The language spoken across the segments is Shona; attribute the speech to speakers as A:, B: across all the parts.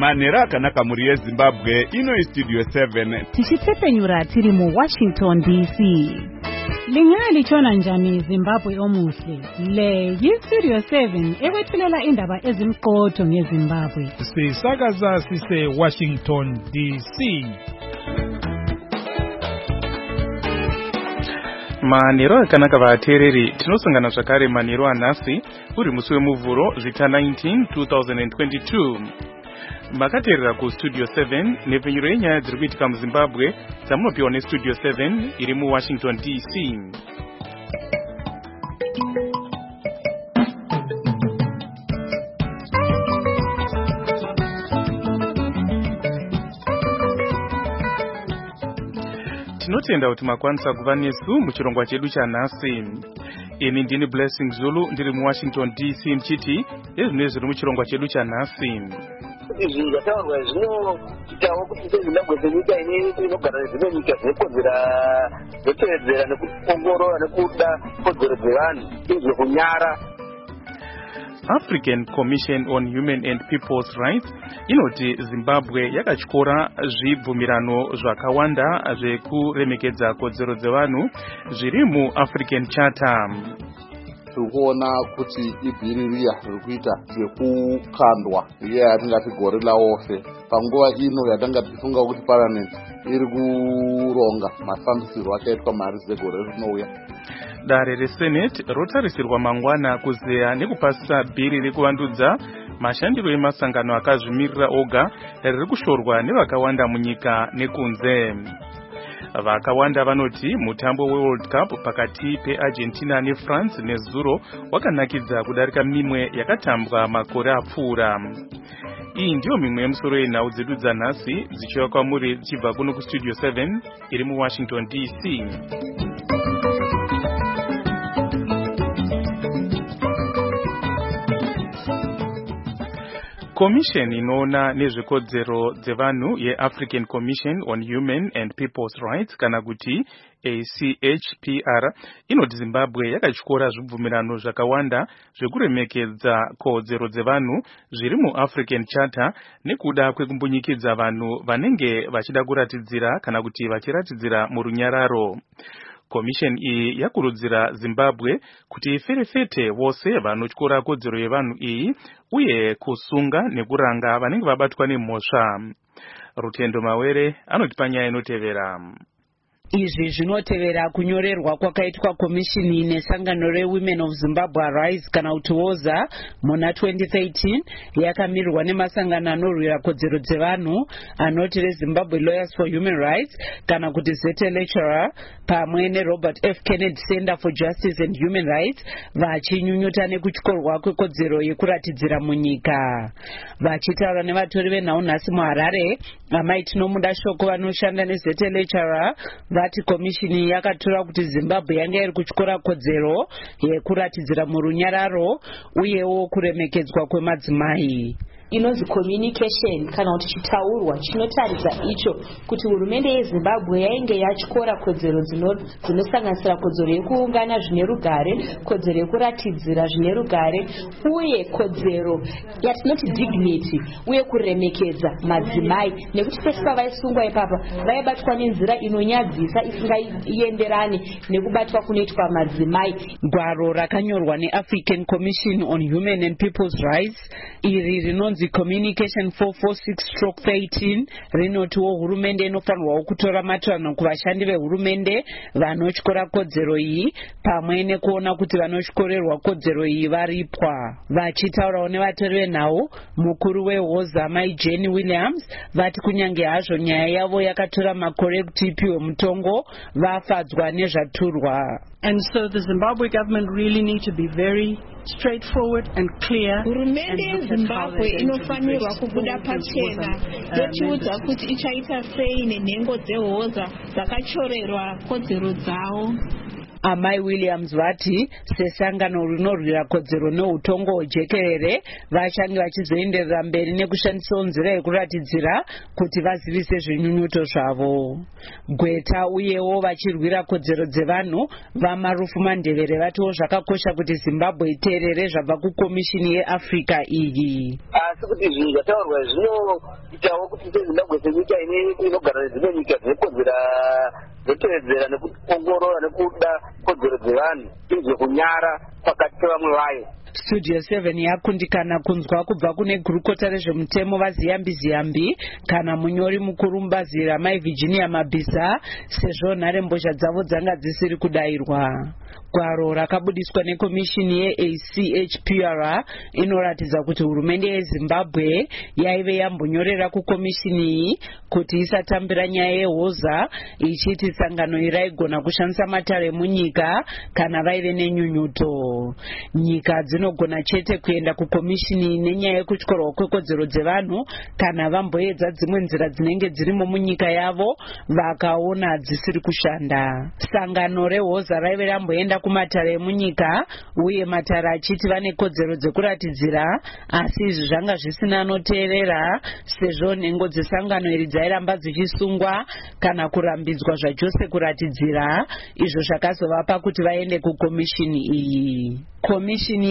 A: Manera akanaka muri yeZimbabwe ino Studio 7
B: tichitepenyura tiri mu Washington DC. Lingali chona njani Zimbabwe omuhle. Le yi-Studio 7 ekwethulela indaba ezimqotho ngeZimbabwe.
C: Sisakaza sise Washington DC.
D: Manero akanaka vatereri tinosangana zvakare manero anhasi uri musi wemuvhuro zvita 19 2022. Makateerera ku Studio 7 nepfenyuro yenyaya dziri kuitika muZimbabwe dzamunopiwa neStudio 7 iri muWashington DC. Tinotenda kuti makwanisa kuva nesu muchirongwa chedu chanhasi. Ini ndini Blessing Zulu ndiri muWashington DC mchiti ezvine zviri muchirongwa chedu chanhasi.
E: Izvi zvataurwa zvinoitawo kuti Zimbabwe senyika inogara dzimwe nyika dzinokodzera dzotevedzera nekuongorora nekuda kodzero dzevanhu izvo kunyara.
D: African Commission on Human and People's Rights inoti Zimbabwe yakatyora zvibvumirano zvakawanda zvekuremekedza kodzero dzevanhu zviri muAfrican Charter.
F: Tikuona kuti ibhiririya riri kuita zvekukandwa yatingati gore laofe panguva ino yatanga tichifunga kuti parliament iri kuronga mafambisirwo akaitwa mari dzegore rinouya.
D: Dare reSenate rotarisirwa mangwana kuzeya nekupasisa bhiri rekuvandudza mashandiro emasangano akazvimirira oga riri kushorwa nevakawanda munyika nekunze. Vakawanda vanoti mutambo weWorld Cup pakati peArgentina neFrance nezuro wakanakidza kudarika mimwe yakatambwa makore apfuura. Iyi ndiyo mimwe yemusoro yenhau dzedu dzanhasi dzichiva kwamuri dzichibva kuno kuStudio 7 iri muWashington DC. Commission inoona nezvekodzero dzevanhu yeAfrican Commission on Human and People's Rights kana kuti ACHPR inoti Zimbabwe yakatyora zvibvumirano zvakawanda zvekuremekedza kodzero dzevanhu zviri muAfrican Charter nekuda kwekumbunyikidzwa vanhu vanenge vachida kuratidzira kana kuti vachiratidzira murunyararo. Commission iyi yakurudzira Zimbabwe kuti iferefete vose vanotyora kodzero yevanhu iyi uye kusunga nekuranga vanenge vabatwa nemhosva. Rutendo Mawere anoti panyaya inotevera.
G: Izvi zvinotevera kunyorerwa kwakaitwa komishini nesangano reWomen of Zimbabwe Arise kana kuti WOZA muna 2013 yakamirirwa nemasangano anorwira kodzero dzevanhu anoti reZimbabwe Lawyers for Human Rights kana kuti ZLHR pamwe neRobert F. Kennedy Center for Justice and Human Rights vachinyunyuta nekutyorwa kwekodzero yekuratidzira munyika. Vachitaura nevatori venhau nhasi muHarare, amai tinomuda shoko vanoshanda neZLHR vati komishini yakatora kuti Zimbabwe yanga iri kutyora kodzero yekuratidzira murunyararo uyewo kuremekedzwa kwemadzimai.
H: Inonzi communication kana kuti chitaurwa chinotaridza icho kuti hurumende yeZimbabwe yainge yatyora kodzero dzinosanganisira kodzero yekuungana zvine rugare, kodzero yekuratidzira zvine rugare uye kodzero yatinoti dignity uye kuremekedza madzimai nekuti pese pavaisungwa ipapa vaibatwa nenzira inonyadzisa isingaenderani nekubatwa kunoitwa madzimai.
G: Gwaro rakanyorwa neAfrican Commission on Human and People's Rights iri rinonzi Communication 446/13 rinotiwo hurumende inofanirwawo kutora matanho kuvashandi vehurumende vanotyora kodzero iyi pamwe nekuona kuti vanotyorerwa kodzero iyi varipwa. Vachitaurawo nevatori venhau, mukuru weWOZA mai Jane Williams vati kunyange hazvo nyaya yavo yakatora makore kuti ipiwe mutongo vafadzwa nezvaturwa.
I: And so the Zimbabwe government really need to be very straightforward and clear.
J: Hurumende yeZimbabwe inofanirwa kubuda pachena yochiudza kuti ichaita sei nenhengo dzeWOZA dzakachorerwa kodzero dzavo.
G: Amai Williams vati sesangano rinorwira kodzero neutongo hwejekerere vachange vachizoenderera mberi nekushandisawo nzira yekuratidzira kuti vazivise zvinyunyuto zvavo. Gweta uyewo vachirwira kodzero dzevanhu vaMarufu Mandevere vatiwo zvakakosha kuti Zimbabwe iteerere zvabva kukomishini yeAfrica iyi.
E: Asi kuti zvinhu zvataurwa zvinoitawo kuti seZimbabwe senyika inogara nedzimwe nyika dzinokodzera dzotevedzera nekuongorora nekuda kodzero dzevanhu izvo kunyara pakati pevamwe vayo.
G: Studio 7 yakundikana kunzwa kubva kune gurukota rezvemutemo vaZiyambi kana munyori mukuru mubazi raMai Virginia Mabisa sezvo nharembozha dzavo dzanga dzisiri kudayirwa. Gwaro rakabudiswa nekomishini yeACHPR inoratidza kuti hurumende yeZimbabwe yaive yambonyorera kukomishini iyi kuti isatambira nyaya yehoza ichiti sangano iraigona kushandisa matare munyika kana vaive nenyunyuto. Nyika dzinogona chete kuenda kukomishini nenyaya yekutyorwa kwekodzero dzevanhu kana vamboedza dzimwe nzira dzinenge dzirimo munyika yavo vakaona dzisiri kushanda. Sangano rehoza raive ramboenda kumatare emunyika uye matare achiti vane kodzero dzekuratidzira, asi izvi zvanga zvisina anoteerera sezvo nhengo dzesangano iri dzairamba dzichisungwa kana kurambidzwa zvachose kuratidzira, izvo zvakazovapa kuti vaende kukomishini iyi. Komishini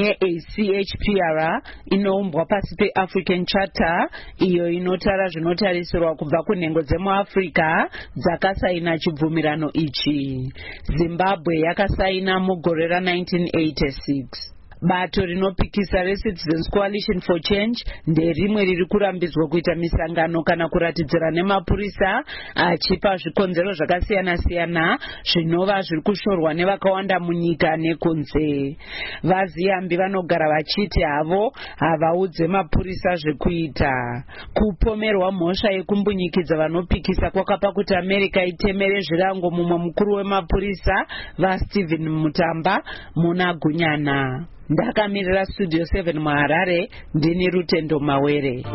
G: yeACHPR inoumbwa pasi peAfrican Charter iyo inotara zvinotarisirwa kubva kunhengo dzemuAfrica dzakasaina chibvumirano ichi. Zimbabwe yakasaina mugore ra1986. Bato rinopikisa reCitizens Coalition for Change nderimwe riri kurambidzwa kuita misangano kana kuratidzira nemapurisa achipa zvikonzero zvakasiyana-siyana zvinova zviri kushorwa nevakawanda munyika nekunze. VaZiyambi vanogara vachiti havo havaudze mapurisa zvekuita. Kupomerwa mhosva yekumbunyikidza vanopikisa kwakapa kuti America itemere zvirango mumwe mukuru wemapurisa vaStephen Mutamba muna Gunyana. Ndakamirira Studio 7 muHarare, ndini Rutendo Mawere.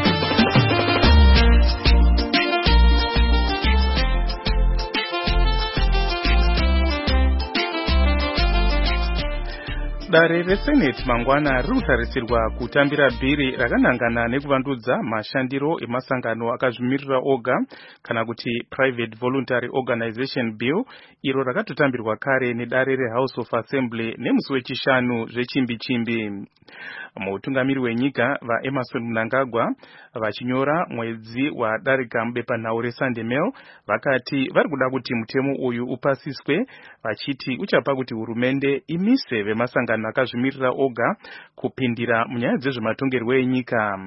D: Dare reSenate mangwana riri kutarisirwa kutambira bhiri rakanangana nekuvandudza mashandiro emasangano akazvimirira oga kana kuti Private Voluntary Organization Bill, iro rakatotambirwa kare nedare reHouse of Assembly nemusi wechishanu zvechimbi-chimbi. Mutungamiri wenyika vaEmerson Mnangagwa vachinyora mwedzi wadarika mubepanhau reSunday Mail vakati vari kuda kuti mutemo uyu upasiswe, vachiti uchapa kuti hurumende imise vemasangano akazvimirira oga kupindira munyaya dzezvematongerwo enyika.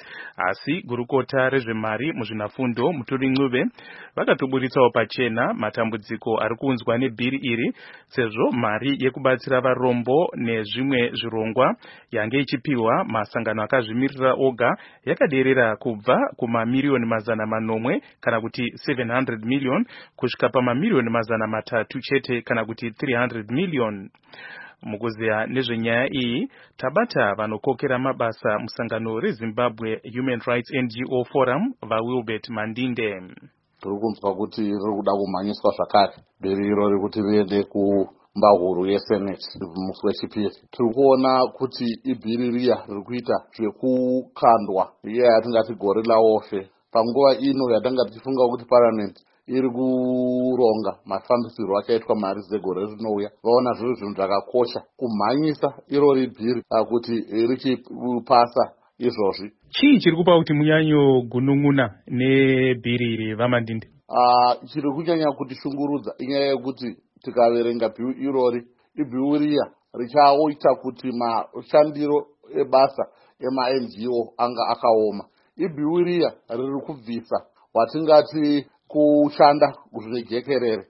D: Asi gurukota rezvemari muzvinafundo Muturi Ncube vakatoburitsawo pachena matambudziko ari kuunzwa nebhiri iri sezvo mari yekubatsira varombo nezvimwe zvirongwa yange ichipiwa masangano akazvimirira oga yakaderera kubva kumamiliyoni 900 kana kuti 700 million kusvika pamamiliyoni 300 chete kana kuti 300 million. Mukuziya nezvenyaya iyi tabata vanokokera mabasa musangano reZimbabwe Human Rights NGO Forum vaWilbert Mandinde.
F: Tiri kunzwa kuti riri kuda kumhanyiswa zvakare bhiri iro rikuti riende kumbahuru yeSenate musi wechipiri. Tiri kuona kuti ibhiri riya riri kuita zvekukandwa iye yatingati gore laofe panguva ino yatanga tichifunga kuti Parliament iri kuronga mafambisirwo akaitwa mari dzegore rinouya. Vaona zviro zvinhu zvakakosha kumhanyisa irori bhiri kuti richipasa izvozvi.
D: Chii chiri kupa kuti munyanyo gunun'una nebhiri iri vaMandinde?
F: Chiri kunyanya kuti shungurudza inyaya yekuti tikaverenga bhiu irori, ibhiu riya richaoita kuti mashandiro ebasa ema-NGO anga akaoma. Ibhiu riya riri kubvisa watingati kushanda zvejekerere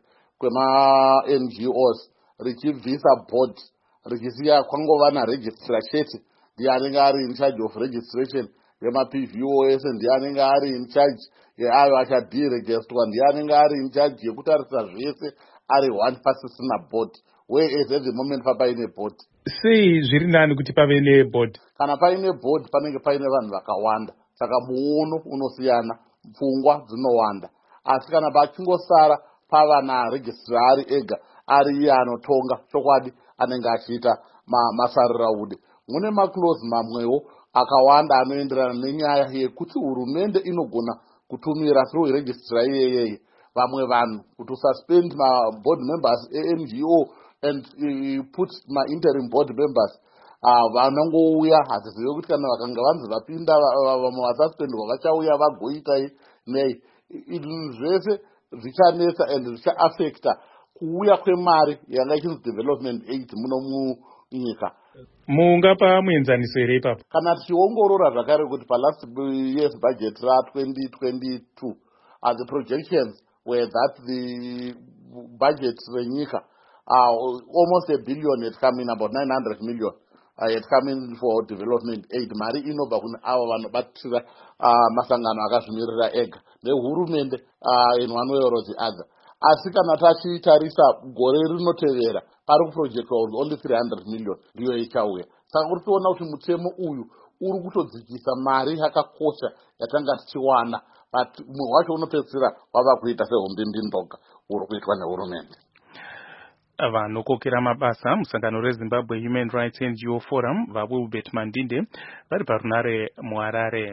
F: kwema-NGOs richibvisa board richisiya kwangova naregistrar chete ndiye anenge ari in charge of registration yema-PVOS, ndiye anenge ari in charge yeayo achadiregistwa, ndiye anenge ari in charge yekutarisa zvese ari one pasisina board. Whereas at the moment paine board.
D: Sei zviri nani kuti pave neboard?
F: Kana paine board panenge paine vanhu vakawanda, saka muono unosiyana, pfungwa dzinowanda. Asi kana pachingosara pava naregistrari ega ari anotonga chokwadi anenge achiita masaruraude. Mune maclose mamwewo akawanda anoenderana nenyaya yekuti hurumende inogona kutumira through registrar iyeyeye vamwe vanhu kuti suspend board members NGO and put interim board members vanongouya hatizive kuti kana vakanga vanzi vapinda vamwe vasuspendwa vachauya vagoita nei. Zvese zvichanetsa and zvichaaffecta kuuya kwemari yanga ichinzi development aid muno munyika.
D: Mungapa muenzaniso here ipapo?
F: Kana tichiongorora zvakare kuti palast year's budget ra2022 the projections were that the budget renyika almost $1 billion had come in, about 900 million had come in for development aid. Mari inobva kune ava vanobatira masangano akazvimirira ega nehurumende in one way or the other. Asi kana tachitarisa gore rinotevera pari kuprojectwa only 300 million ndiyo ichauya. Saka kuri kuona kuti mutemo uyu uri kutodzikisa mari yakakosha yatanga tichiwana, but mumwe wacho unopedzisira wava kuita sehombindindoga uri kuitwa nehurumende.
D: Vanokokera mabasa musangano reZimbabwe Human Rights NGO Forum vaWilbert Mandinde vari parunare muHarare.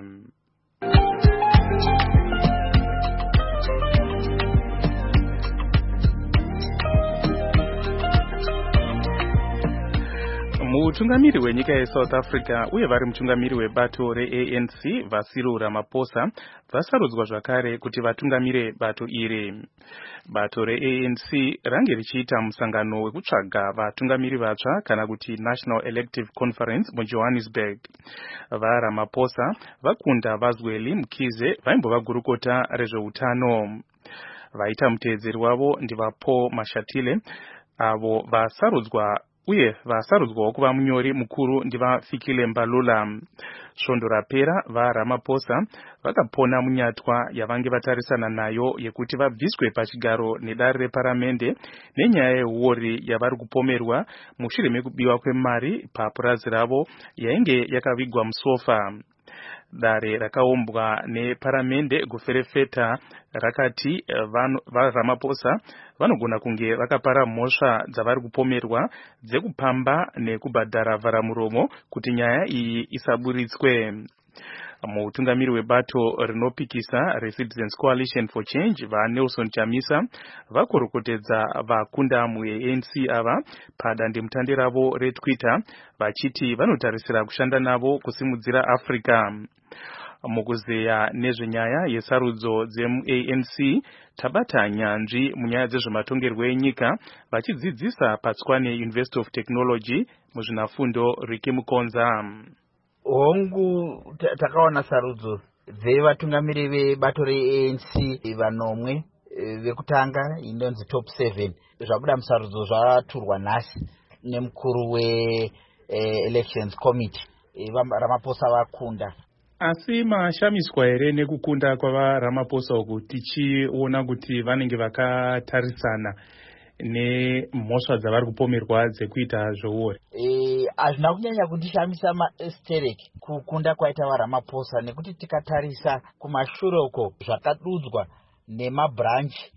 D: Mutungamiri wenyika yeSouth Africa uye vari mutungamiri webato reANC Vasiro Ramaphosa vasarudzwa zvakare kuti vatungamire bato iri. Bato reANC range richiita musangano wekutsvaga vatungamiri vatsva kana kuti National Elective Conference muJohannesburg. VaRamaphosa vakunda Vazweli Mkhize vaimbova gurukota rezveutano. Vaita muteedzeri wavo ndivaPaul Mashatile avo vasarudzwa uye vasarudzwawo kuva munyori mukuru ndivaFikile Mbalula. Svondo rapera vaRamaphosa vakapona munyatwa yavange vatarisana nayo yekuti vabviswe pachigaro nedare reparamende nenyaya yehuori yavari kupomerwa mushure mekubiwa kwemari papurazi ravo yainge yakavigwa musofa. Dare rakaombwa neparamende guferefeta rakati vaRamaphosa vanogona kunge vakapara mhosva dzavari kupomerwa dzekupamba nekubhadhara vharamuromo kuti nyaya iyi isaburitswe. Mutungamiri webato rinopikisa reCitizens Coalition for Change vaNelson Chamisa vakorokotedza vakunda muANC ava padandemutande ravo reTwitter vachiti vanotarisira kushanda navo kusimudzira Africa. Mukuzeya nezvenyaya yesarudzo dzemuANC tabata nyanzvi munyaya dzezvematongerwo enyika vachidzidzisa paTswane University of Technology muzvinafundo Riki Mukonza.
K: Hongu takaona sarudzo dzevatungamiri vebato reANC vanomwe vekutanga inonzi top 7 zvabuda musarudzo zvaturwa nhasi nemukuru we-elections committee Ramaphosa vakunda.
D: Asi mashamiswa here nekukunda kwavaRamaphosa uku tichiona kuti vanenge vakatarisana nemhosva dzavari kupomerwa dzekuita zvouori?
K: Hazvina kunyanya kundishamisa maestereki kukunda kwaita vaRamaphosa nekuti tikatarisa kumashure uko zvakadudzwa nemabranchi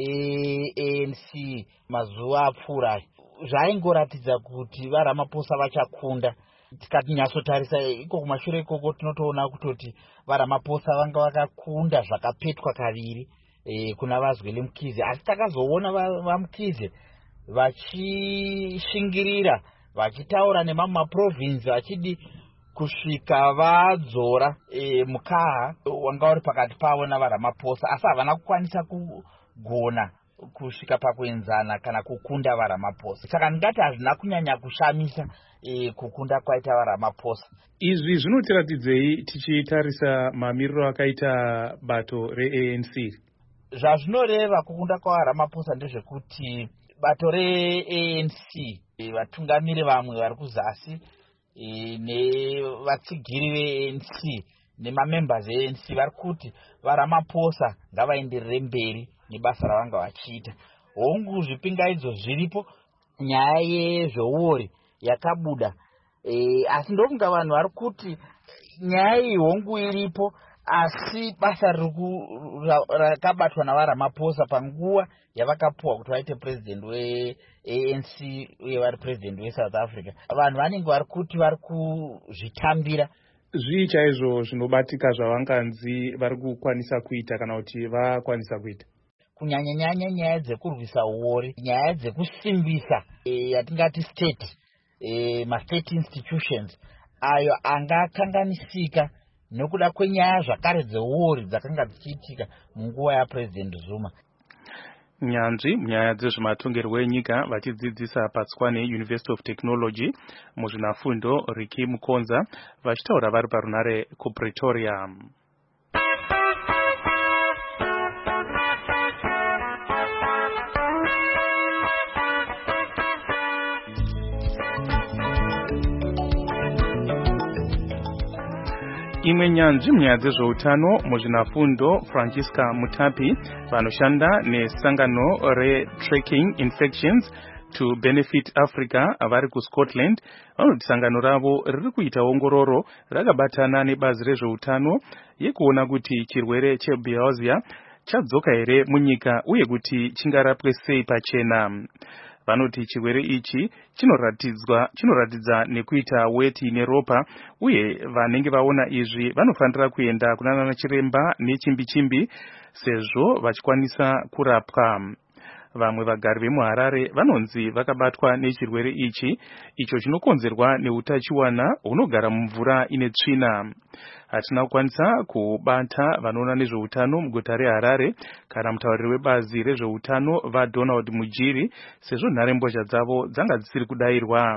K: ANC mazuva apfuura zvaingoratidza kuti vaRamaphosa vachakunda. Tikatinyatsotarisa iko kumashure ikoko tinotoona kutoti vaRamaphosa vanga vakakunda zvakapetwa kaviri kuna Vazweli Mkhize, asi takazoona vaMkhize vachishingirira vachitaura nemamwe maprovinsi vachidi kusvika vadzora mukaha wanga uri pakati pavo navaRamaphosa, asi havana kukwanisa kugona kusvika pakuenzana kana kukunda vaRamaphosa. Saka ndingati hazvina kunyanya kushamisa kukunda kwaita vaRamaphosa.
D: Izvi zvinotiratidzei tichitarisa mamiriro akaita bato reANC?
K: Zvazvinoreva kukunda kwaVaRamaphosa ndezvekuti bato reANC vatungamiri vamwe vari kuzasi nevatsigiri veANC nemamembers eANC vari kuti vaRamaphosa ngavaenderere mberi nebasa ravanga vachiita. Hongu zvipingaidzo zviripo, nyaya yezveuori yakabuda, asi ndofunga vanhu vari kuti nyaya iyi hongu iripo, asi basa rakabatwa navaRamaphosa panguva yavakapuwa kuti vaite president weANC uye vari president weSouth Africa, vanhu vanenge vari kuti vari kuzvitambira.
D: Zvii chaizvo zvinobatika zvavanganzi vari kukwanisa kuita kana kuti vakwanisa kuita?
K: Kunyanya-nyanya nyaya dzekurwisa uori, nyaya dzekusimbisa yatingati state, ma-state institutions ayo anga akanganisika nokuda kwenyaya zvakare dzeuori dzakanga dzichiitika munguva yaPresident Zuma.
D: Nyanzvi munyaya dzezvematongerwo enyika vachidzidzisa paTswane University of Technology muzvinafundo Riki Mukonza vachitaura vari parunare kuPretoria. Imwe nyanzvi munyaya dzezveutano muzvinafundo Francisca Mutapi vanoshanda nesangano re-Tracking Infections to Benefit Africa vari kuScotland vanoti sangano ravo riri kuita ongororo rakabatana nebazi rezveutano yekuona kuti chirwere chebilharzia chadzoka here munyika uye kuti chingarapwe sei pachena. Vanoti chirwere ichi chinoratidza nekuita weti neropa uye vanenge vaona izvi vanofanira kuenda kunana chiremba nechimbi-chimbi sezvo vachikwanisa kurapwa. Vamwe vagari vemuHarare vanonzi vakabatwa nechirwere ichi icho chinokonzerwa neutachiwana hunogara mumvura ine tsvina. Hatina kukwanisa kubata vanoona nezveutano muguta reHarare kana mutauriri webazi rezveutano vaDonald Mujiri sezvo nharembozha dzavo dzanga dzisiri kudairwa.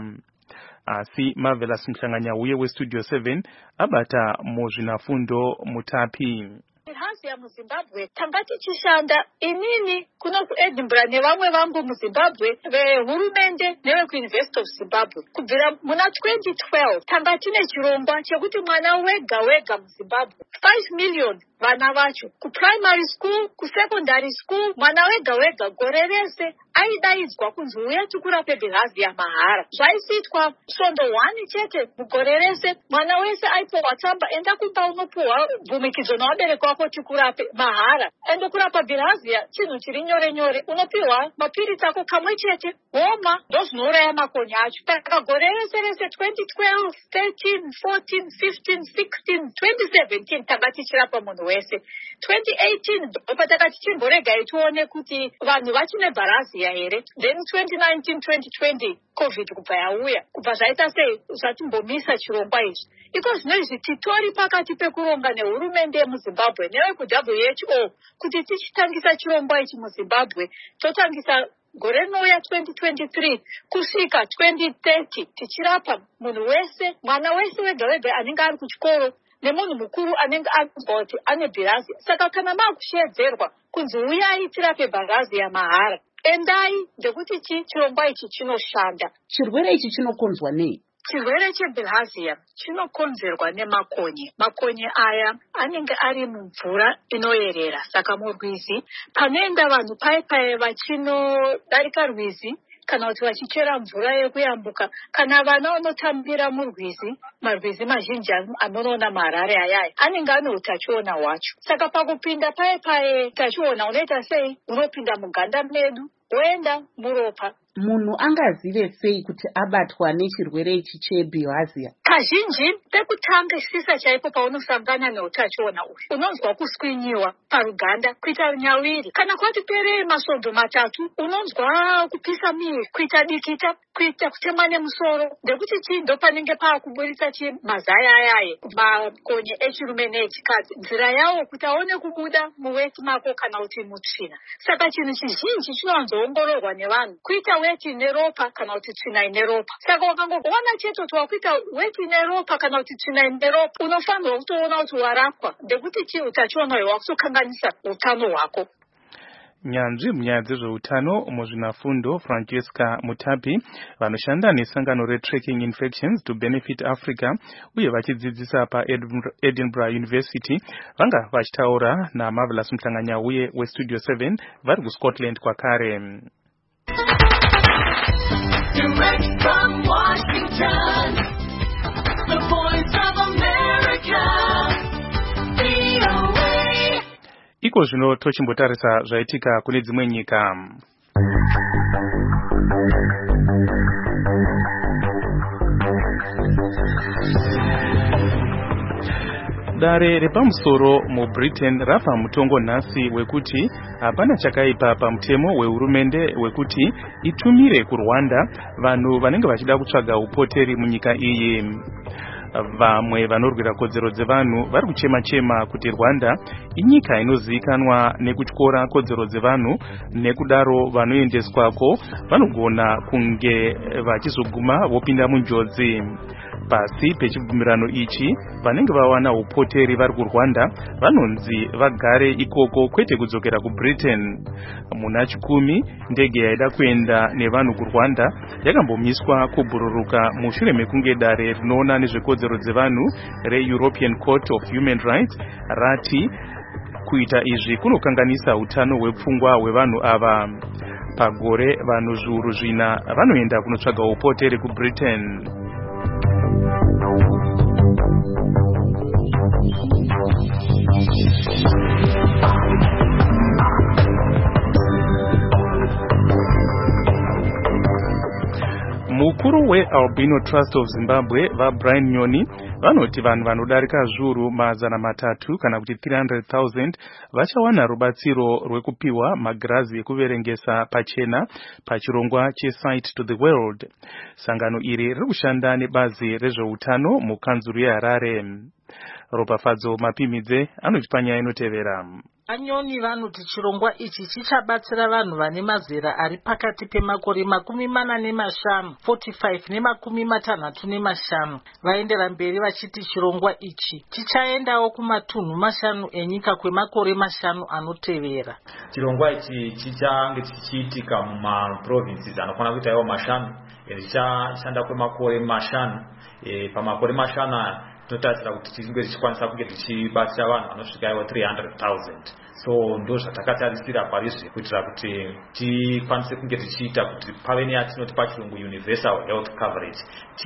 D: Asi Marvelous Mhlanganyauye weStudio 7 abata muzvinafundo Mutapi.
L: Bilharzia muZimbabwe tanga tichishanda inini kuno kuEdinburgh nevamwe vangu muZimbabwe vehurumende nevekuUniversity of Zimbabwe kubvira muna 2012 tanga tine chirongwa chekuti mwana wega wega muZimbabwe 5 million vana vacho kuprimary school kusecondary school mwana wega wega gore rese aidaidzwa kunzi uya tikurape bilharzia mahara. Zvaisiitwa svondo 1 chete mugore rese, mwana wese aipiwa tsamba enda kumba unopiwa bvumikidzo nawabereki wako tikurape mahara. Enda kurapa bilharzia chinhu chiri nyore nyore, unopiwa mapirisi ako kamwe chete woma ndozvinouraya makonye acho. Saka gore rese 2012, 13, 14, 15, 16, 2017 tanga tichirapa munhu wese. 2018 ndopa takati chimboregai tione kuti vanhu vachine bilharzia here. Then 2019 2020 covid kubva yauya kubva zvaita sei zvatimbomisa chirongwa izvi. Iko zvino izvi titori pakati pekuronga nehurumende yemuZimbabwe neveku-WHO kuti tichitangisa chirongwa ichi muZimbabwe totangisa gore rinouya 2023 kusvika 2030 tichirapa munhu wese, mwana wese wega wega anenge ari kuchikoro nemunhu mukuru anenge anzwa kuti ane bilharzia. Saka kana makushedzerwa kunzi uyai tirape bilharzia mahara, endai ndekuti chirongwa ichi chinoshanda.
G: Chirwere ichi chinokonzerwa nei?
L: Chirwere chebilharzia chinokonzerwa nemakonye. Makonye aya anenge ari mumvura inoyerera. Saka murwizi panoenda vanhu paipai vachinodarika rwizi kana kuti vachichera mvura yekuyambuka, kana vana vanotambira murwizi, marwizi mazhinji amunoona muHarare ayaya anenge ane utachiona hwacho. Saka pakupinda paipai utachiona unoita sei? Unopinda muganda medu woenda muropa.
G: Munhu angazive sei kuti abatwa nechirwere ichi chebilharzia?
L: Kazhinji pekutangisisa chaipo paunosangana neutachiona uyu unonzwa kuswinyiwa paruganda, kuita nyawiri, kana kwati perei masvondo matatu unonzwa kupisa miri, kuita dikita, kuita kutemwa nemusoro. Ndekuti chii? Ndo panenge paakuburitsa mazaya ayaye makonye echirume neechikadzi, nzira yawo kuti aone kubuda muweti mako kana kuti mutsvina. Saka chinhu chizhinji chinowanzoongororwa nevanhu kuita weti neropa kana kuti tsvina ine ropa. Saka wakangoona chete kuti wakuita weti neropa kana kuti tsvina ine ropa unofanirwa kutoona kuti warapwa. Ndekuti chii? Utachiona uyu wakutokanganisa utano hwako.
D: Nyanzvi munyaya dzezveutano muzvinafundo Francesca Mutapi vanoshanda nesangano re-Tracking Infections to Benefit Africa uye vachidzidzisa paEdinburgh University vanga vachitaura naMarvelous Mhlanganyauye weStudio 7 vari kuScotland kwakare.
M: Direct from Washington, the voice of America, VOA.
D: iko zvino tochimbotarisa zvaitika kune dzimwe nyika. Dare repamusoro muBritain rafa mutongo nhasi wekuti hapana chakaipa pamutemo wehurumende wekuti itumire kuRwanda vanhu vanenge vachida kutsvaga upoteri munyika iyi. Vamwe vanorwira kodzero dzevanhu vari kuchema kuti Rwanda inyika inozivikanwa nekutyora kodzero dzevanhu, nekudaro vanoendeswako vanogona kunge vachizoguma vopinda munjodzi. Pasi pechibvumirano ichi vanenge vawana upoteri vari kuRwanda vanonzi vagare ikoko kwete kudzokera kuBritain. Muna 10 ndege yaida kuenda nevanhu kuRwanda yakambomiswa kubhururuka mushure mekunge dare rinoona nezvekodzero dzevanhu reEuropean Court of Human Rights rati kuita izvi kunokanganisa utano hwepfungwa hwevanhu ava. Pagore vanhu zviuru 4 vanoenda kunotsvaga upoteri kuBritain. Mukuru weAlbino Trust of Zimbabwe Brian Nyoni vanoti vanhu vanodarika zviuru 300 kana kuti 300,000 vachawana rubatsiro rwekupiwa magirazi ekuverengesa pachena pachirongwa cheSight to the World. Sangano iri riri kushanda nebazi rezveutano mukanzuru yeHarare. Ropafadzo Mapimidze anotipanya inotevera.
N: Anyoni vanoti chirongwa ichi chichabatsira vanhu vane mazera ari pakati pemakore 45 ne65 vaendera mberi vachiti chirongwa ichi chichaendawo kumatunhu 5 enyika kwemakore 5 anotevera.
O: Chirongwa ichi chichange chichiitika mumaprovinces anokwana kuita iwo 5 chichashanda kwemakore 5 pamakore 5 totarisira kuti tinge tichikwanisa kunge tichibatsira vanhu vanosvika iwo 300,000. So ndo zvatakatarisira parizvi kuitira kuti tikwanise kunge tichiita kuti pave neyatinoti pachirungu universal health coverage.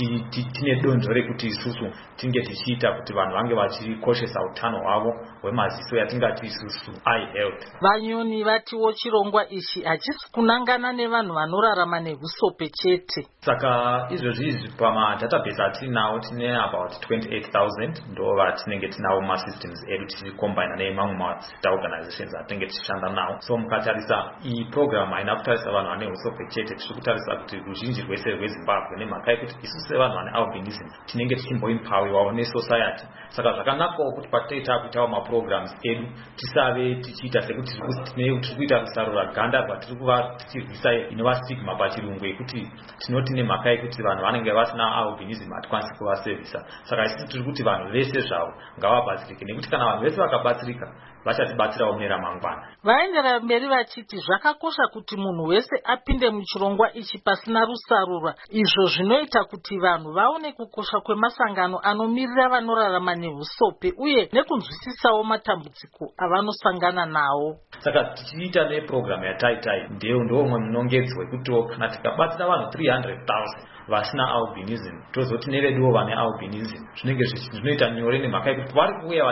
O: Tine donzvo rekuti isusu tinge tichiita kuti vanhu vange vachikoshesa utano hwavo hwemaziso yatingati isusu eye health.
N: Vanyoni vatiwo chirongwa ichi hachisi kunangana nevanhu vanorarama nehusope chete.
O: Saka izvozvi pamadatabase atinawo tine about 28,000 ndo vatinenge tinawo masystems edu tichikombina nemamwe madzita organizations atinenge tichishanda nawo. So mukatarisa iyi program haina kutarisa vanhu vane husope chete, tiri kutarisa kuti ruzhinji rwese rweZimbabwe nemhaka yekuti isusu sevanhu vane albinism tinenge tichimboimpawiwawo nesociety. Saka zvakanakawo kuti patinoita kuitawo maprograms edu tisave tichiita sekuti tiri kuita kusarura ganda rwatiri kuva tichirwisa inova stigma pachirungu yekuti tinoti nemhaka yekuti vanhu vanenge vasina albinism hatikwanisi kuvasevisa. Saka isusu tiri kuti vanhu vese zvavo ngavabatsirike, nekuti kana vanhu vese vakabatsirika vachatibatsirawo mune ramangwana.
N: Vaendera mberi vachiti zvakakosha kuti munhu wese apinde muchirongwa ichi pasina rusarura, izvo zvinoita kuti vanhu vaone kukosha kwemasangano anomirira vanorarama nehusope uye nekunzwisisawo matambudziko avanosangana nawo.
O: Saka tichiita neprogram yataitai ndomwe munongedzwe kuti kana tikabatsira vanhu 300,000 vasina albinism tozoti neveduwo vane albinism zvinenge zvinoita nyore nemhaka yekuti vari kuuya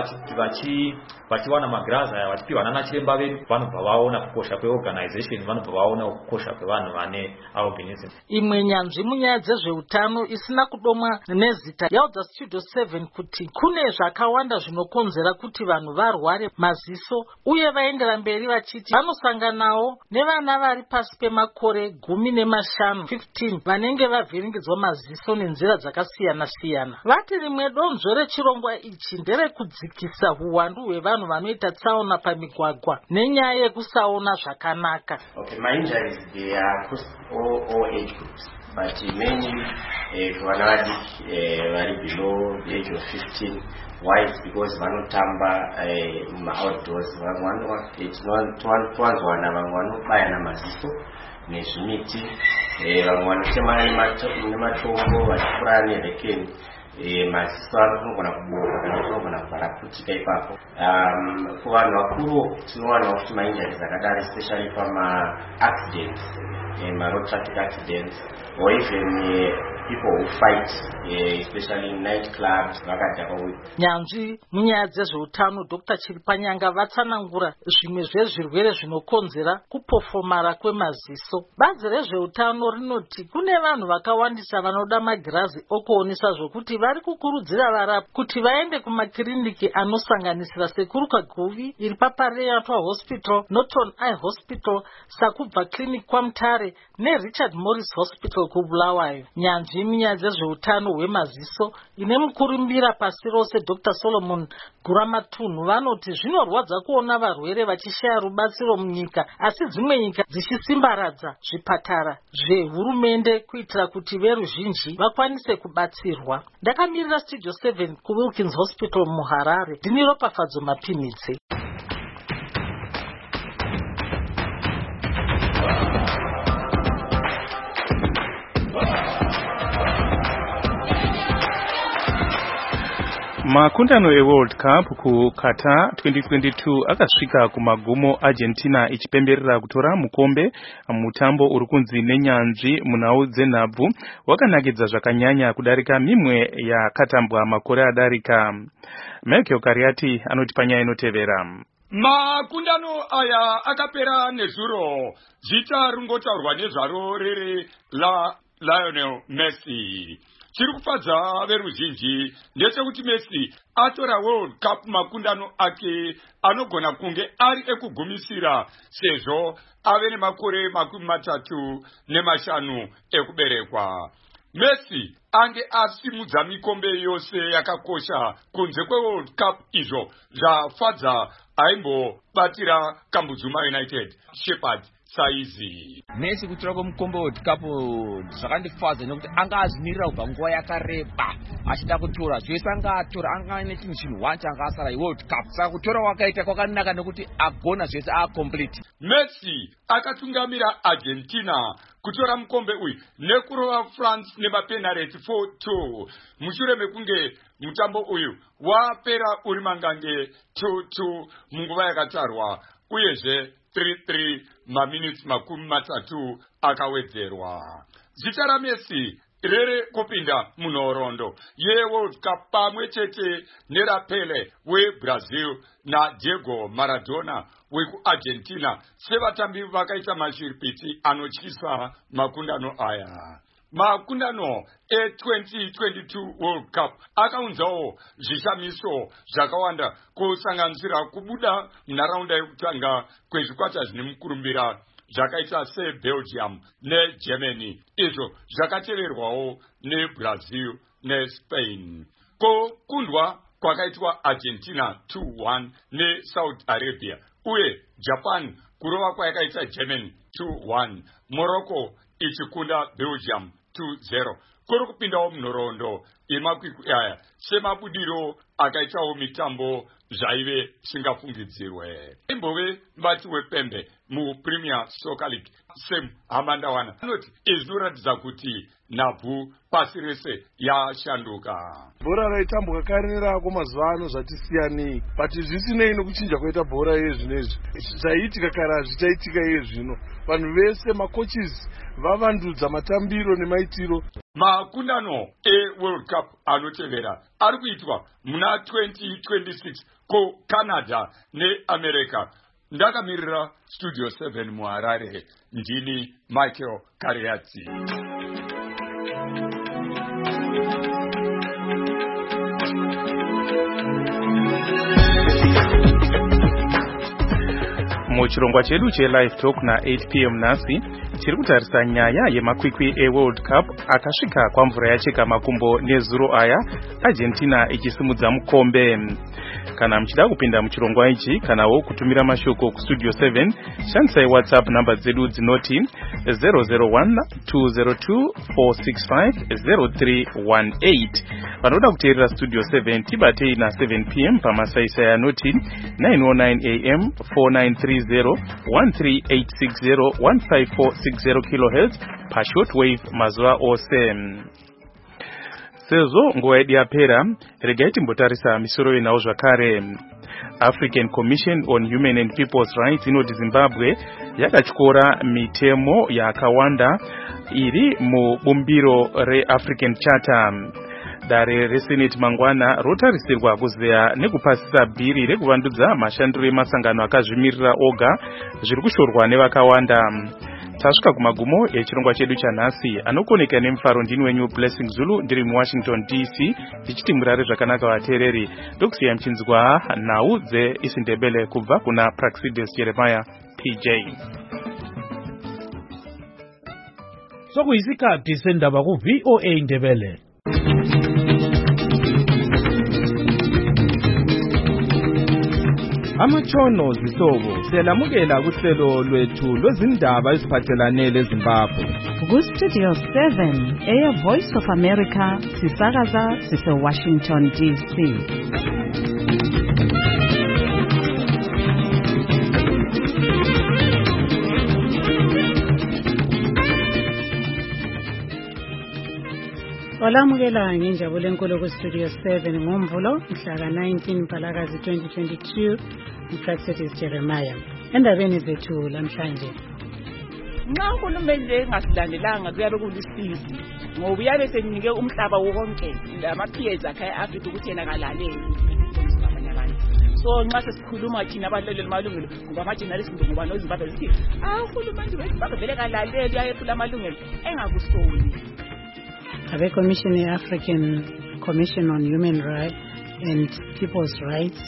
O: vachiwana magirazi aya vachipiwa nana chiremba vedu vanobva vaona kukosha kweorganization, vanobva vaona kukosha kwevanhu vane albinism.
N: Imwe nyanzvi munyaya dzezveutano isina kudomwa nezita yaudza Studio 7 kuti kune zvakawanda zvinokonzera kuti vanhu varware maziso uye vaendera mberi vachiti vanosanganawo nevana vari pasi pemakore 15 vanenge vavhiringidzwa maziso nenzira dzakasiyana-siyana. Vati rimwe donzvo rechirongwa ichi nderekudzikisa huwandu hwevanhu vanoita tsaona pamigwagwa nenyaya yekusaona zvakanaka.
P: Okay, my injuries they are across all age groups, but mainly vana vari below the age of 15. Why? It's because vanotamba outdoors. Twanzwana vamwe vanobaya namaziso nezvimiti, vamwe vanochema nematombo vachipura nerekeni. maziso anogona kuboka kana anogona kuparaputika ipapo. Kuvanhu vakuru tinowana kuti mainjuries akadaro especially pama accidents, road traffic accidents, or even people who fight, especially in night clubs.
N: Nyanzvi munyaya dzezveutano Dr. Chiripanyanga vatsanangura zvimwe zvezvirwere zvinokonzera kupofomara kwemaziso. Bazi rezveutano rinoti kune vanhu vakawandisa vanoda magirazi okuonesa zvokuti vari kukurudzira varapi kuti vaende kumakiriniki anosanganisira Sekuru Kaguvi iri paPariatwa Hospital, Norton Eye Hospital, Sakubva Clinic kwaMutare neRichard Morris Hospital kuBulawayo. Nyanzvi munyaya dzezveutano hwemaziso ine mukurumbira pasi rose Dr. Solomon Guramatunhu vanoti zvinorwadza kuona varwere vachishaya rubatsiro munyika, asi dzimwe nyika dzichisimbaradza zvipatara zvehurumende kuitira kuti veruzhinji vakwanise kubatsirwa. Ndakamirira Studio 7 kuWilkins Hospital muHarare, ndini Ropafadzo Mapinitse.
D: Makundano eWorld Cup ku Qatar 2022 akasvika kumagumo. Argentina ichipemberera kutora mukombe. Mutambo uri kunzi nenyanzvi munhau dzenhabvu wakanakidza zvakanyanya kudarika mimwe yakatambwa makore adarika. Michael Kariati anoti panyaya inotevera.
Q: Makundano aya akapera nezuro. Zita rungotaurwa nezvaro riri la Lionel Messi. Chiri kufadza veruzhinji ndechekuti Messi atora World Cup makundano ake anogona kunge ari ekugumisira sezvo ave nemakore 35 ekuberekwa. Messi ange asimudza mikombe yose yakakosha kunze kweWorld Cup izvo zvafadza aimbobatira Kambuzuma United Shepherd saizi.
R: Messi kutora mukombe World Cup zvakandifadza nekuti anga azvimirira kubva nguva yakareba achida kutora zvese anga atora anga ane chinhu anga asara World Cup. Saka kutora wakaita kwakanaka nekuti agona zvese complete.
Q: Messi akatungamira Argentina kutora mukombe uyu nekurova France nemapenalty 4-2 mushure mekunge mutambo uyu wapera uri mangange 2-2 munguva yakatarwa uyezve 3-3 maminutes 30 akawedzerwa. Zita raMessi rere kupinda munhoroondo yeWorld Cup pamwe chete neraPele weBrazil naDiego Maradona wekuArgentina sevatambi vakaita mashiripiti anotyisa makundano aya. Makundano e2022 World Cup akaunzawo zvishamiso zvakawanda kusanganisira kubuda munharaunda yekutanga kwezvikwata zvine mukurumbira zvakaita seBelgium neGermany, izvo zvakateverwawo neBrazil neSpain. Kukundwa kwakaitwa Argentina 2-1 neSaudi Arabia uye Japan kurova kwayakaita Germany 2-1, Morocco ichikunda Belgium 2-0. Kuri kupindawo munhoroondo yemakwikwi aya semabudiro akaitawo mitambo zvaive singafungidzirwe. Imbove mubati wepembe muPremier Soccer League Sam Hamandawana anoti izvinoratidza kuti nhabvu pasi rese yashanduka.
S: Bhora raitambwa kare rako mazuva ano zvatisiyanei, but zvisinei nokuchinja kwaita bhora yezvinezvi. Zvaiitika kare hazvichaitika yezvino. Vanhu vese makochis vavandudza matambiro nemaitiro.
Q: Makundano eWorld Cup anotevera ari kuitwa muna 2026 kuCanada neAmerica. Ndakamirira Studio 7 muHarare, ndini Michael Kariati.
D: Muchirongwa chedu cheLive Talk na 8 p.m. nasi tiri kutarisa nyaya yemakwikwi eWorld Cup akasvika kwamvura yacheka makumbo nezuro aya, Argentina ichisimudza mukombe. Kana muchida kupinda muchirongwa ichi kanawo kutumira mashoko kuStudio 7, shandisai WhatsApp namba dzedu dzinoti 001-202-465-0318. Vanoda kuteerera Studio 7 tibatei na 7 p.m. pamasaisai anoti 909 AM 4930 13860 15460 kHz pashortwave mazuva ose. Sezvo nguva yedu yapera, regai timbotarisa misoro inawo zvakare. African Commission on Human and People's Rights inoti Zimbabwe yakatyora mitemo yakawanda iri mubumbiro reAfrican Charter. Dare reSenate mangwana rotarisirwa kuzeya nekupasisa bhiri rekuvandudza mashandiro emasangano akazvimirira oga zviri kushorwa nevakawanda. Tasvika kumagumo echirongwa chedu chanhasi. Anokoneka nemufaro ndini wenyu Blessing Zulu ndiri muWashington DC tichiti murare zvakanaka vateereri. Ndokusiya mchinzwa nhau dzeIsindebele kubva kuna Praxidis Jeremiah PJ.
C: Sokuyisikhathi sendaba ku VOA Indebele.
T: Amatshono zihlobo siyalamukela kuhlelo lwethu lwezindaba eziphathelane leZimbabwe.
B: Ku Studio 7 Air Voice of America sisakaza sise Washington DC. Olamukela nginjabule enkulu ku Studio 7 ngoMvulo mhla ka-19 Mpalakazi 2022. Praxidis Jeremiah. Endabeni zethu lamhlanje.
U: Nxa uhulumende engasilandelanga kuyabe kulisizi ngoba uyabe senike umhlaba wonke lama-peers akhe e-Africa ukuthi yena kalaleli ngabanye abantu. So nxa sesikhuluma thina abaleleli malungelo ngoba ama-journalist ngoba noZimbabwe sithi uhulumende weZimbabwe vele kalaleli uyayephula amalungelo engakusoli.
B: Abe-Commission ye-African Commission on Human Rights and People's Rights,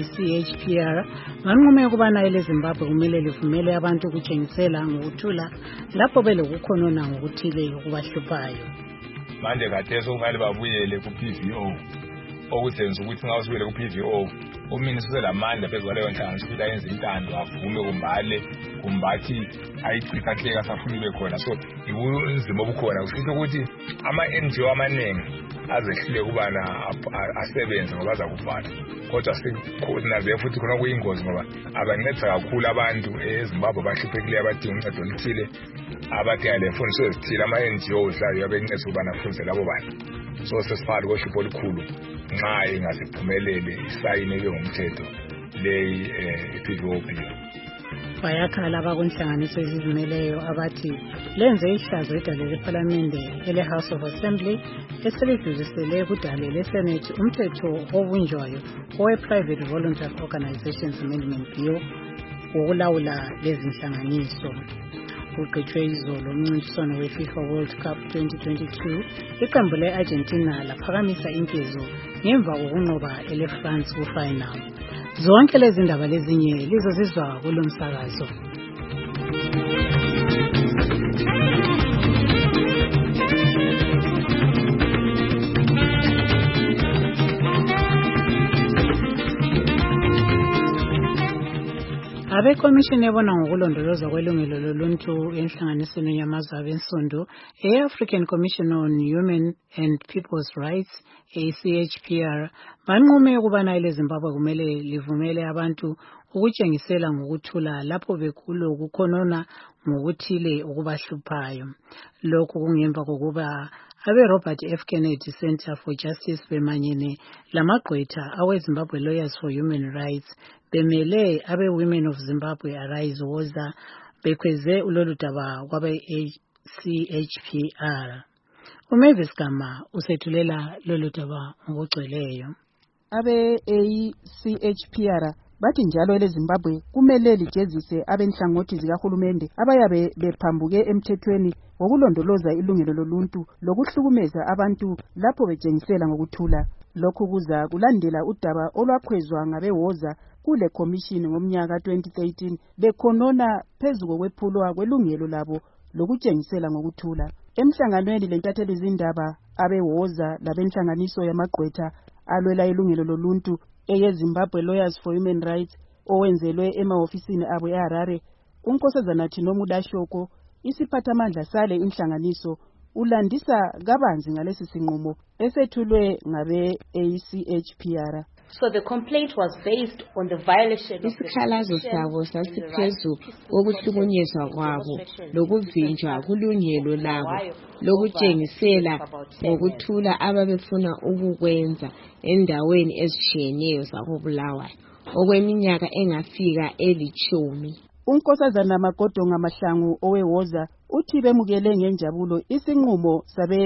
B: ACHPR, banqume ukubana eleZimbabwe kumele livumele abantu ukutshengisela ngokuthula lapho belokukhonona ngokuthile okubahluphayo.
V: Manje khathesi kumele babuyele ku-PVO okusenza ukuthi nxa usubuyele ku-PVO uminister uselamandla phezu kwaleyo nhlanganiso ukuthi ayenze intando avume kumbathi ayichithahleka asafuna ibe khona. So ubunzima obukhona kusho ukuthi ama-NGO amaningi azehlule ukubana asebenze ngoba aza kuvala, kodwa naze futhi khona kuyingozi ngoba abancedisa kakhulu abantu eZimbabwe abahluphekile abadinga uncedo oluthile abathi alefundiso ezithile ama-NGO layo yabencedisa ukubana afundise labo bantu. So sesiphakathi kohlupho olukhulu nxa ingasiphumelele isayine ibe ngumthetho leyi i-PVO.
B: Bayakhala abakunhlanganiso ezizimeleyo abathi lenze ihlazo idale lePhalamende ele-House of Assembly eselidlulisele kudale leSenate umthetho obunjwayo owe-Private Voluntary Organizations Amendment Bill wokulawula lezi nhlanganiso. Kuqhutshwe izolo umncintiswano we-FIFA World Cup 2022 iqembu le-Argentina laphakamisa inkezo ngemva kokunqoba ele-France ku-final. Zonke lezi ndaba lezinye lizozizwa kulo msakazo. Abe-Commission ebona ngokulondolozwa kwelungelo loluntu enhlanganisweni yamazwe abensundu e-African Commission on Human and People's Rights, ACHPR, banqume ukubana eleZimbabwe kumele livumele abantu ukutshengisela ngokuthula lapho bekulo kukhonona ngokuthile okubahluphayo. Lokhu kungemva kokuba abe-Robert F. Kennedy Center for Justice bemanyene lamagqwetha awe-Zimbabwe Lawyers for Human Rights bemele abe-Women of Zimbabwe Arise Woza bekhweze ulolu daba kwabe-ACHPR. uMavis Gama usethulela lolu daba ngokugcweleyo.
W: Abe-ACHPR bathi njalo eleZimbabwe kumele lijezise abenhlangothi zikahulumende abayabe bephambuke emthethweni wokulondoloza ilungelo loluntu lokuhlukumeza abantu lapho betshengisela ngokuthula. Lokhu kuza kulandela udaba olwakhwezwa ngabewoza kule commission ngomnyaka 2013 bekhonona phezu kokwephulwa kwelungelo labo lokutshengisela ngokuthula. Emhlanganweni lentatheli zindaba abewoza labenhlanganiso yamagqwetha alwela ilungelo loluntu eyeZimbabwe Lawyers for Human Rights owenzelwe emahofisini abo eHarare, uNkosazana Nomudashoko, isiphathamandla sale inhlanganiso, ulandisa kabanzi ngalesi sinqumo esethulwe ngabe-ACHPR.
A: So the complaint was based on the violation of
H: isikhalazo sabo sasiphezu kokuhlukunyezwa kwabo lokuvinjwa kulungelo labo lokutshengisela ngokuthula ababefuna ukukwenza endaweni ezitshiyeneyo zakoBulawayo okweminyaka engafika 10.
W: uNkosazana Magodonga Mahlangu owewoza uthi bemukele ngenjabulo isinqumo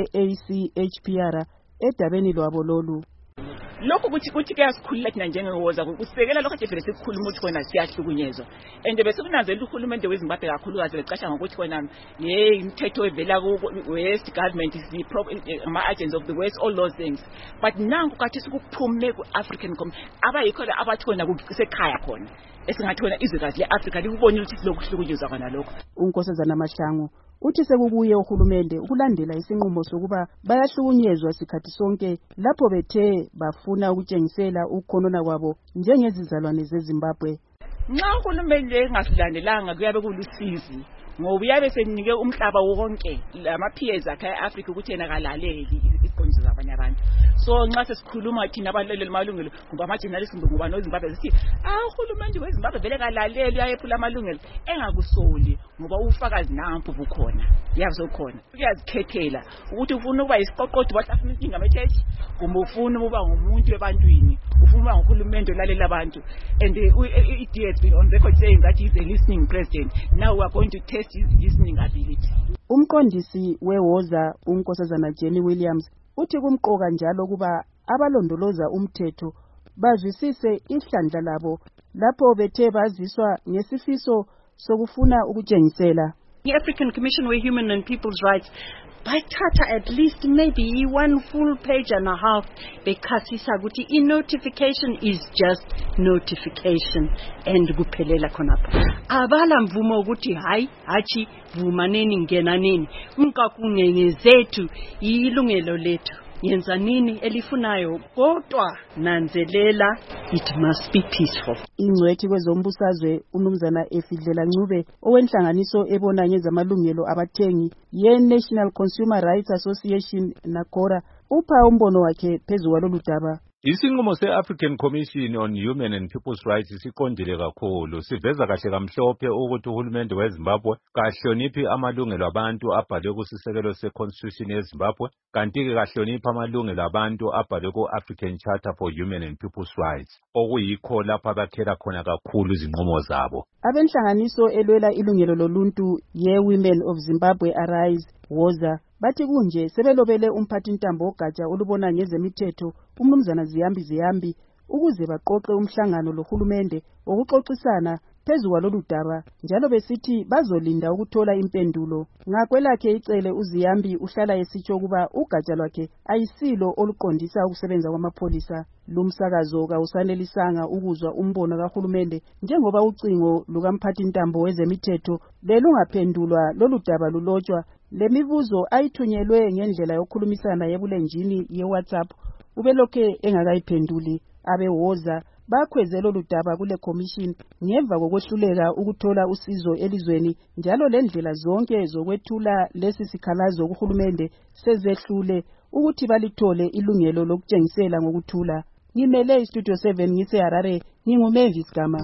W: sabe-ACHPR edabeni lwabo lolu.
U: Lokho kuthi kuyasikhulula thina njengewoza kusekela lokho nje vele sikhuluma ukuthi khona siyahlukunyezwa and bese kunanzela uhulumende weZimbabwe kakhulukazi becasha ngokuthi khona imithetho evela ku-West government ama-agents of the West, all those things, but nanku kathi sikuphume ku-African abayikho abathi khona kusekhaya khona esingathi khona izwekazi le-Afrika likubonile ukuthi silokuhlukunyezwa khona lokho.
W: uNkosazana Mahlangu uthi sekubuye uhulumende ukulandela isinqumo sokuba bayahlukunyezwa sikhathi sonke lapho bethe bafuna ukutshengisela ukukhonona kwabo njengezizalwane zeZimbabwe.
U: Nxa uhulumende engasilandelanga kuyabe kulusizi ngoba uyabe senike umhlaba wonke lama-peers akhe e-Afrika ukuthi yena kalaleli isiqondiso zabanye abantu. So nxa sesikhuluma thina abaleleli malungelo ngoba ama-journalist ngoba noZimbabwe sithi uhulumende weZimbabwe vele kalaleli uyayephula amalungelo engakusoli ngoba ufakazi nampu bukhona yazokhona uyazikhethela ukuthi ufuna ukuba isiqoqodi bahlafuna inkinga mechechi kumbe ufuna ukuba ngumuntu ebantwini ufuna ukuba nguhulumende olalela abantu and it has been on record saying that he is a listening president. Now we are going to test his listening ability.
W: Umqondisi wewoza uNkosazana Jenny Williams uthi kumqoka njalo kuba abalondoloza umthetho bazwisise ihlandla labo lapho bethe baziswa ngesifiso sokufuna ukutshengisela.
I: The African Commission for Human and People's Rights bathatha at least maybe one full page and a half bekhasisa ukuthi i-notification is just notification and kuphelela khonapho. Abala mvumo ukuthi hayi vumaneni ngenaneni mkakungenye zethu ilungelo lethu yenza nini elifunayo kodwa nanzelela it must be peaceful.
W: Ingcwethi kwezombusazwe umnumzana Efidlela Ncube owenhlanganiso ebona ngezamalungelo abathengi ye-National Consumer Rights Association NACORA upha umbono wakhe phezu kwalolu daba.
X: Isinqumo se-African Commission on Human and People's Rights siqondile kakhulu, siveza kahle kamhlophe ukuthi uhulumende weZimbabwe kahloniphi amalungelo abantu abhalwe kusisekelo se-Constitution yeZimbabwe, kanti-ke kahloniphi amalungelo abantu abhalwe ku-African Charter for Human and People's Rights, okuyikho lapho abakhela khona kakhulu izinqumo zabo.
W: Abenhlanganiso elwela ilungelo loluntu ye-Women of Zimbabwe Arise woza bathi kunje sebelobele umphathintambo ogatsha olubona ngezemithetho umnumzana Ziyambi ukuze baqoqe umhlangano lohulumende wokuxoxisana phezu kwalolu daba njalo besithi bazolinda ukuthola impendulo. Ngakwelakhe icele uZiyambi uhlala esitsho kuba ugatsha lwakhe ayisilo oluqondisa ukusebenza kwamapholisa. Lumsakazo kawusanelisanga ukuzwa umbono kahulumende njengoba ucingo lukamphathintambo wezemithetho belungaphendulwa lolu daba lulotshwa. Lemibuzo ayithunyelwe ngendlela yokukhulumisana yebulenjini ye-WhatsApp ubelokhe engakayiphenduli. Abewoza bakhweze lolu daba kule commission ngemva kokwehluleka ukuthola usizo elizweni njalo lendlela zonke zokwethula lesi sikhalazo kuhulumende sezehlule ukuthi balithole ilungelo lokutshengisela ngokuthula. Ngimele iStudio 7 ngise Harare, nginguMavis Gama.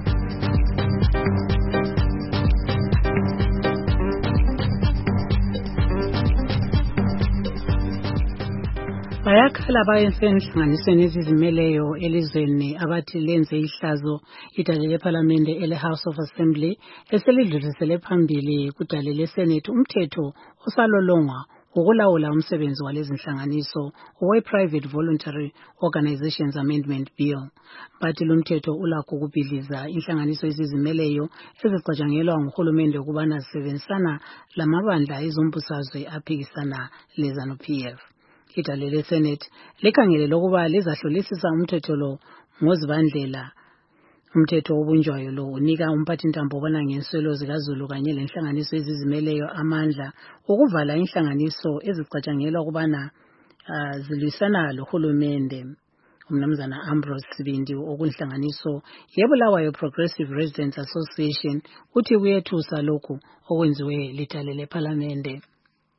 B: Bayakhala bayenhlanganisweni ezizimeleyo elizweni abathi lenze ihlazo idale leParliamente ele-House of Assembly eselidlulisele phambili kudale leSenate umthetho osalolongwa ukulawula umsebenzi walezi nhlanganiso owe-Private Voluntary Organizations Amendment Bill. Bathi lumthetho ulakho ukubhidliza inhlanganiso ezizimeleyo ezicatshangelwa nguhulumende ukubana zisebenzisana lamabandla ezombusazwe aphikisana leZANU-PF. Idale leSenate likhangele lokuba lizahlolisisa umthetho lo ngozibandlela. Umthetho obunjwayo lo unika umphathintambo obona ngenswelo zikaZulu kanye lenhlanganiso ezizimeleyo amandla ukuvala inhlanganiso ezicatshangelwa ukubana zilwisana lohulumende. Umnumzana Ambrose Sibindi okunhlanganiso yeBulawayo Progressive Residents Association uthi kuyethusa lokhu okwenziwe lidale leParliamente.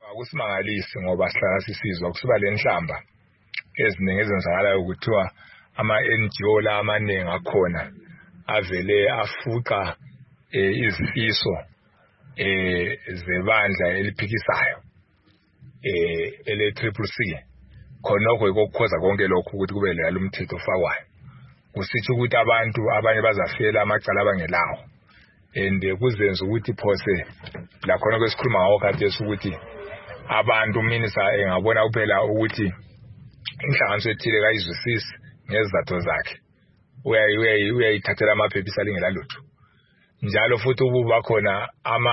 V: Akusimangalisi ngoba sihlala sisizwa kusuka lenhlamba eziningi ezenzakalayo ukuthiwa NGO la amaningi akhona avele afuqa izifiso zebandla eliphikisayo ele CCC khonokho ikokhoza konke lokho ukuthi kube lalo umthetho ofakwayo kusitsho ukuthi abantu abanye bazafela amacala abangelawo kuzenza ukuthi phose la khona kwesikhuluma ngawo khathesi ukuthi abantu minister engabona kuphela ukuthi inhlanganiso ethile kayizwisisi ngezizathu zakhe uyayithathela amaphepha alingela lutho njalo futhi ukuba khona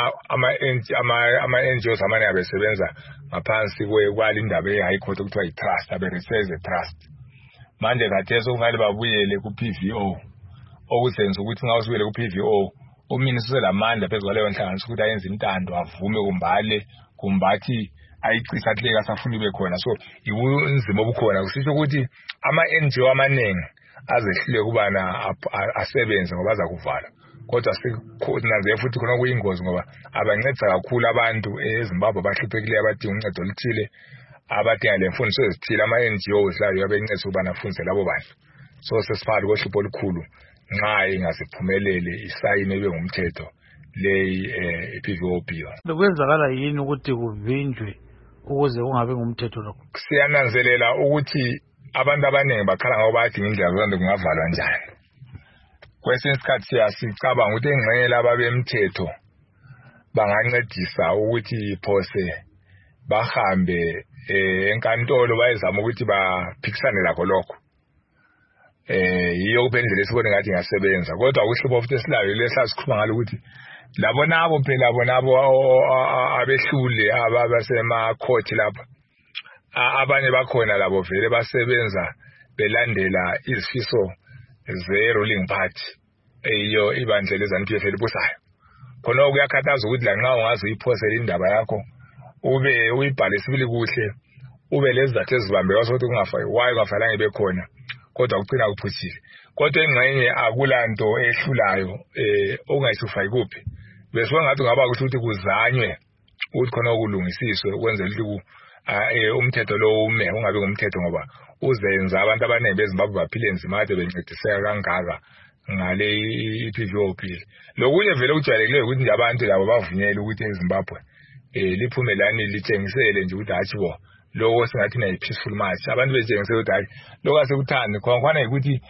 V: ama-NGOs amanye abesebenza ngaphansi kwalindaba ye-high court okuthiwa yi-trust abe-reserve trust manje khathesi okungabe babuyele ku-PVO okusenza ukuthi nxa usubuyele ku-PVO uminister uselamandla phezu kwaleyo nhlanganiso ukuthi ayenze intando avume kumbale kumbathi ayicisa athi asafuna ibe khona so iwunzima obukhona kusitsho ukuthi ama-NGO amaningi azehlule kubana asebenze ngoba aza kuvala kodwa sinanze futhi khona kuyingozi ngoba abancedisa kakhulu abantu eZimbabwe abahluphekile abadinga uncedo oluthile abadinga lemfundiso ezithile ama-NGOs layo abencedisa ukubana afundise labo bantu so sesiphakathi kohlupho olukhulu nxa ingaziphumelele isayine ibe ngumthetho leyi i-PVO bill.
C: Kwenzakala yini ukuthi kuvinjwe ukuze kungabe ngumthetho lokho?
V: Siyananzelela ukuthi abantu abaningi bakhala ngabo badinga indlela zonke kungavalwa njani. Kwesinye isikhathi sicabanga ukuthi engxenye laba bemthetho bangancedisa ukuthi phose bahambe enkantolo bayezama ukuthi baphikisane lakho lokho. Yiyo kuphendlela isibone ngathi ngasebenza kodwa ukuhlupho futhi esilayo lesasikhuluma ngalo ukuthi labo nabo phela labo nabo abehlule abasema court lapha abanye bakhona labo vele basebenza belandela izifiso ze-ruling party eyiyo ibandla leZANU-PF elibusayo khona ukuyakhathaza ukuthi la nxa ungaze uyiphosele indaba yakho ube uyibhale sibili kuhle ube lezizathu ezibambeka sokuthi waye kungafanele ibe khona kodwa kucina kuphutshile kodwa engxenye akulanto ehlulayo ongayisufa ikuphi bese wangathi ngaba ukuthi kuzanywe ukuthi khona okulungisiswe ukwenzela ukuthi umthetho lo ume ungabe ngumthetho ngoba uzenza abantu abaningi beZimbabwe baphile nzima kade bencediseka kangaka ngale i-PVO bill lokunye vele kujwayelekileyo ukuthi nje abantu labo bavunyele ukuthi eZimbabwe liphumelani litshengisele nje ukuthi hatshi bo lokho singathi na peaceful march abantu betshengise ukuthi hayi lokho asekuthandi khona ukuthi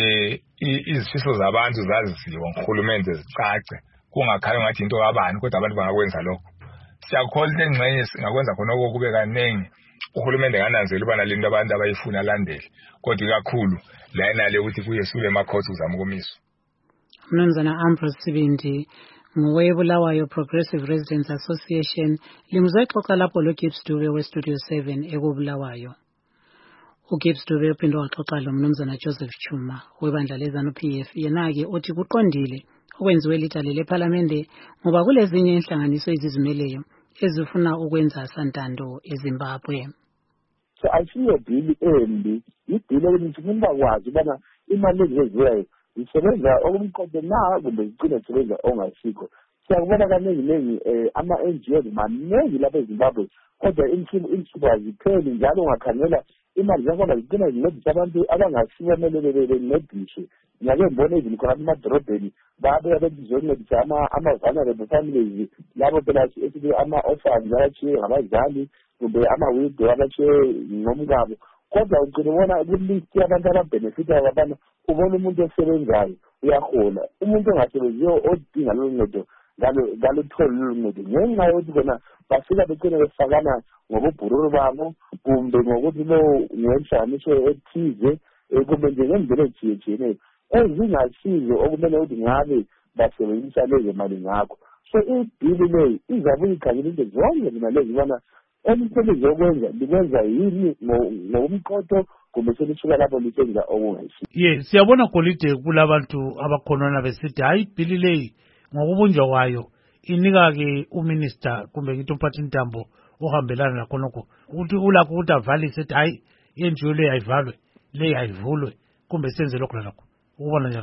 V: izifiso zabantu zaziziwa ngurhulumente zicace kungakhali ngathi into kabani kodwa abantu bangakwenza lokho siyakholwa engxenye singakwenza khona kube kaningi uhulumende ngananzela ubana lento abantu abayifuna alandele kodwa kakhulu la inale ukuthi kuye sube ema-court uzama ukumiswa.
B: Mnumzana Ambrose Sibindi ngoweBulawayo Progressive Residents Association limzoxoxa lapho loGibbs Dube weStudio 7 ekubulawayo. uGibbs Dube uphinde waxoxa lo Mnumzana Joseph Chuma webandla leZANU-PF yena-ke uthi kuqondile okwenziwe litale lePhalamende ngoba kulezinye inhlanganiso ezizimeleyo ezifuna ukwenza santando eZimbabwe.
E: So ayisiyo bhili embi ibhili ukuthi umuntu akwazi ubana imali ezenziwayo isebenza okumqondo na kumbe zigcina zisebenza ongasikho siyakubona kaningi ama-NGOs maningi lapha eZimbabwe kodwa insuku azipheli njalo ungakhangela imali zakhona zigcina zincedisa abantu abangasibo kumele bencediswe ngake mbona izini khona emadorobheni babe abezizoncedisa ama-vulnerable families labo phela esithi ama-orphans abatshiye ngabazali kumbe ama-widow abatshiye ngomkabo kodwa ugcina ubona kulist yabantu ababhenefitayo abana ubona umuntu osebenzayo uyahola umuntu ongasebenziyo odinga lolu ncedo ngalutholi lolu ncedo ngenxa yokuthi khona bafika becine befakana ngobubhururu babo kumbe ngokuthi ngenhlanganiso ethize kumbe nje ngendlela ezitshiyetshiyeneyo ezingasizo okumele ukuthi ngabe basebenzisa lezo mali ngakho so ibhili leyi izabuye ikhangela into zonke zina lezi ubana emsebenzi yokwenza likwenza yini ngokumqotho kumbe selisuka lapho lisenza okungayisiyo.
C: Siyabona Golide kulabantu abakhonona besithi hayi ibhili leyi ngokubunjwa kwayo inika-ke uminister kumbe ngithi umphathintambo ohambelana lakhonokho ukuthi ulakho ukuthi avalise ethi hayi i-NGO leyi ayivalwe leyi ayivulwe kumbe senze lokho lalokho ukubona njani khona?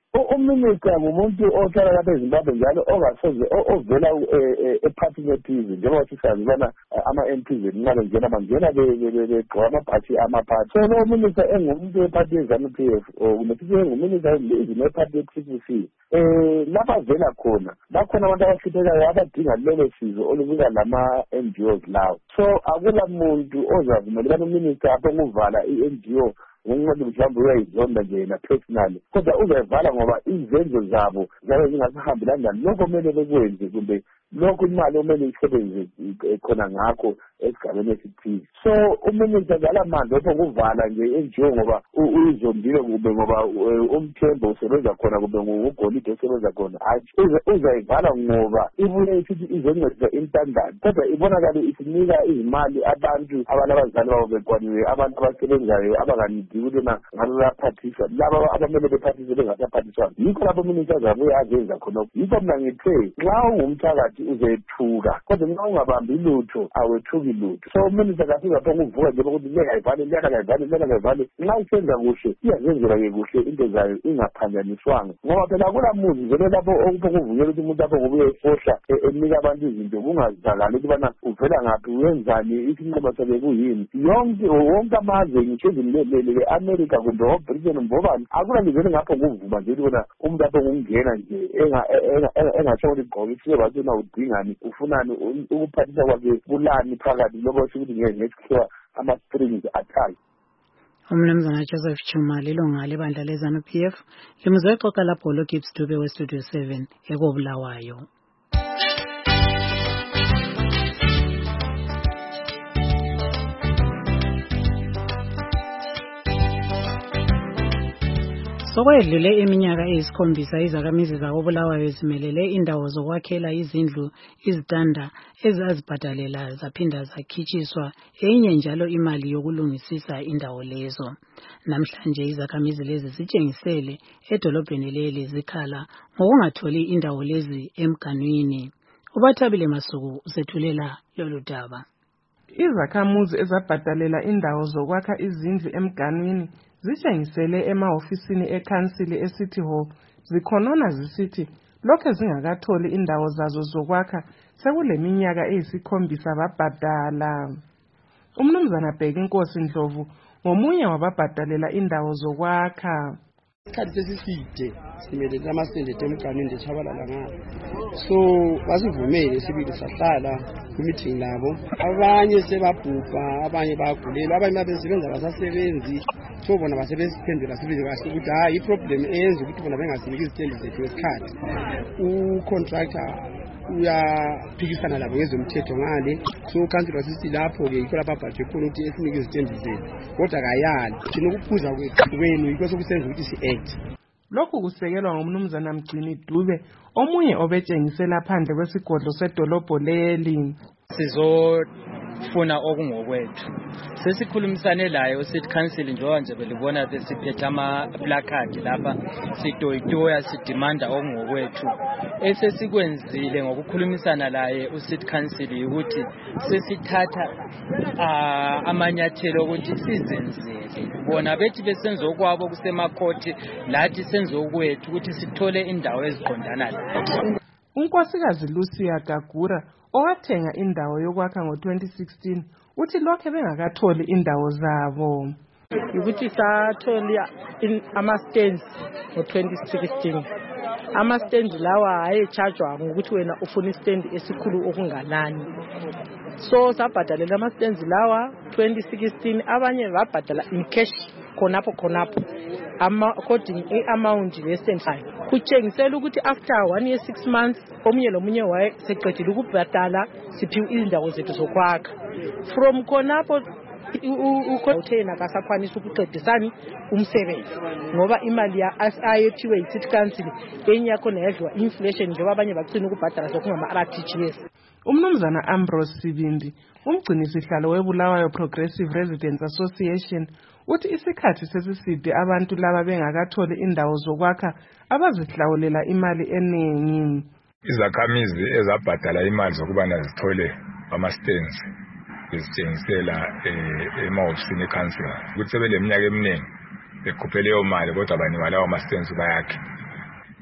E: Uminister ngumuntu ohlala lapha eZimbabwe njalo ongasoze ovela ephathini ethize njengoba sisazi ubana ama-MPs nqalo njena bangena begqoka amabhathi amaphathi. So lo minister engumuntu wephathi ye-ZANU-PF kumesithi enguminister elizini wephathi ye-TPC lapha vela khona bakhona abantu abahluphekayo abadinga lelo sizo olubuka lama-NGOs lawo. So akula muntu ozavumela ubana uminister apho ukuvala i-NGO ngenxa mhlawumbe uyayizonda nje yena personally kodwa uzayivala ngoba izenzo zabo zabe zingasahambelani nalokho kumele bekwenze kumbe lokho imali omele isebenze khona ngakho esigabeni esithize. So uminister ngalamandla opho kuvala nje NGO ngoba uyizondile kube ngoba umthembo usebenza khona kube ngugolide osebenza khona uzayivala ngoba ibuye isithi izoncedisa intandane kodwa ibonakala isinika izimali abantu abalabazali babo bekwaniwe abantu abasebenzayo abanganidi ukuthi ngabe bayaphathisa laba abamele bephathise bengasaphathiswanga. Yikho lapho uminister azabuye azenza khonokho. Yikho mina ngithe nxa ungumthakathi uzethuka kodwa nxa ungabambi lutho awethuki lutho. So uminister kasizapho ukuvuka nje ukuthi leyayivale leyayivale nxa isenza kuhle iyazenzela-ke kuhle into zayo ingaphanjaniswanga ngoba phela akula muzi vele lapho okuvukela ukuthi umuntu apho kubuye efohla enika abantu izinto kungazakali ukuthi ubana uvela ngaphi uyenzani isinqumo sakhe kuyini. Wonke amazwe ngitsho le-America kumbe o-Britain mbobani akula lizweni ngapho kuvuma nje ukuthi umuntu apho ngungena nje engatsho ukuthi gqoka isike bathi udingani ufunani ukuphathisa kwakhe kulani phakathi lokho sikuthi ngesikhiwa ama-strings athayo.
B: Umnumzana Joseph Chuma lilunga lebandla le-ZANU-PF limuzwe exoxa lapho lo-Gibbs Dube we-Studio 7 ekobulawayo. Sokwedlule iminyaka eyisikhombisa izakhamizi zakobulawayo zimelele indawo zokwakhela izindlu izitanda ezazibhadalela zaphinda zakhitshiswa enye njalo imali yokulungisisa indawo lezo. Namhlanje izakhamizi lezi zitshengisele edolobheni leli zikhala ngokungatholi indawo lezi emganwini. Ubathabile Masuku usethulela lolu daba.
F: Izakhamuzi ezabhadalela indawo zokwakha izindlu emganwini zitshengisele emahofisini ekhansili eCity Hall zikhonona zisithi lokho zingakatholi indawo zazo zokwakha sekuleminyaka eyisikhombisa babhadala. Umnumzana Bheki Nkosi Ndlovu ngomunye wababhadalela indawo zokwakha.
G: Isikhathi sesiside simelele amasende emganwini ndechabalala ngalo. So basivumele sibili sahlala kumeeting labo. Abanye sebabhubha, abanye bayagulela, abanye babesebenza basasebenzi. So bona basebesiphendula sibili kahle ukuthi hayi iproblem eyenza ukuthi bona bengasiniki izitendi zethu ngesikhathi. U-contractor uyaphikisana labo ngezomthetho ngale. So council sithi lapho ke yikho lapha bhaje khona ukuthi esinike izitendi zethu. Kodwa kayali thina ukuphuza kwenu yikho sokusenza ukuthi si-act.
F: Lokhu kusekelwa ngumnumzana Mgcini Dube omunye obetshengisela phandle kwesigodlo sedolobho leli.
J: Sizofuna okungokwethu. Sesikhulumisane laye uCity Council njengoba nje belibona besiphethe ama-placard lapha sitoyitoya sidimanda okungokwethu. Esesikwenzile ngokukhulumisana laye uCity Council ukuthi sesithatha amanyathelo ukuthi sizenzele. Bona bethi besenza okwabo kusemakhoti lathi senze okwethu ukuthi sithole indawo eziqondana lathi.
F: Unkosikazi Lucia Gagura owathenga indawo yokwakha ngo-2016 uthi lokho bengakatholi indawo zabo.
K: Ukuthi sathola ama-stands ngo-2016. Ama-stands lawa ayechargewa ngokuthi wena ufuna istand esikhulu okunganani. So sabhadalela ama-stands lawa 2016 abanye babhadala in cash khonapho according amount lesenzayo. Kutshengisela ukuthi after 1 year 6 months omunye lomunye wayeseqedile ukubhadala siphiwe izindawo zethu zokwakha. From khonapho ukhona akasakwanisa ukuqedisana umsebenzi ngoba imali ayephiwe yiCity Council enye yakhona yadliwa inflation njengoba abanye bagcina ukubhadala sokungama-RTGS.
F: Umnumzana Ambrose Sibindi umgcinisihlalo weBulawayo Progressive Residents Association uthi isikhathi sesiside abantu laba bengakatholi indawo zokwakha abazihlawulela imali eningi.
V: Izakhamizi ezabhadala imali zokubana zithole ama-stands bezitshengisela emahofisini ekhansila ukuthi sebeleminyaka eminingi bekhuphe leyo mali kodwa banikwa lawo ama-stands bayakhe.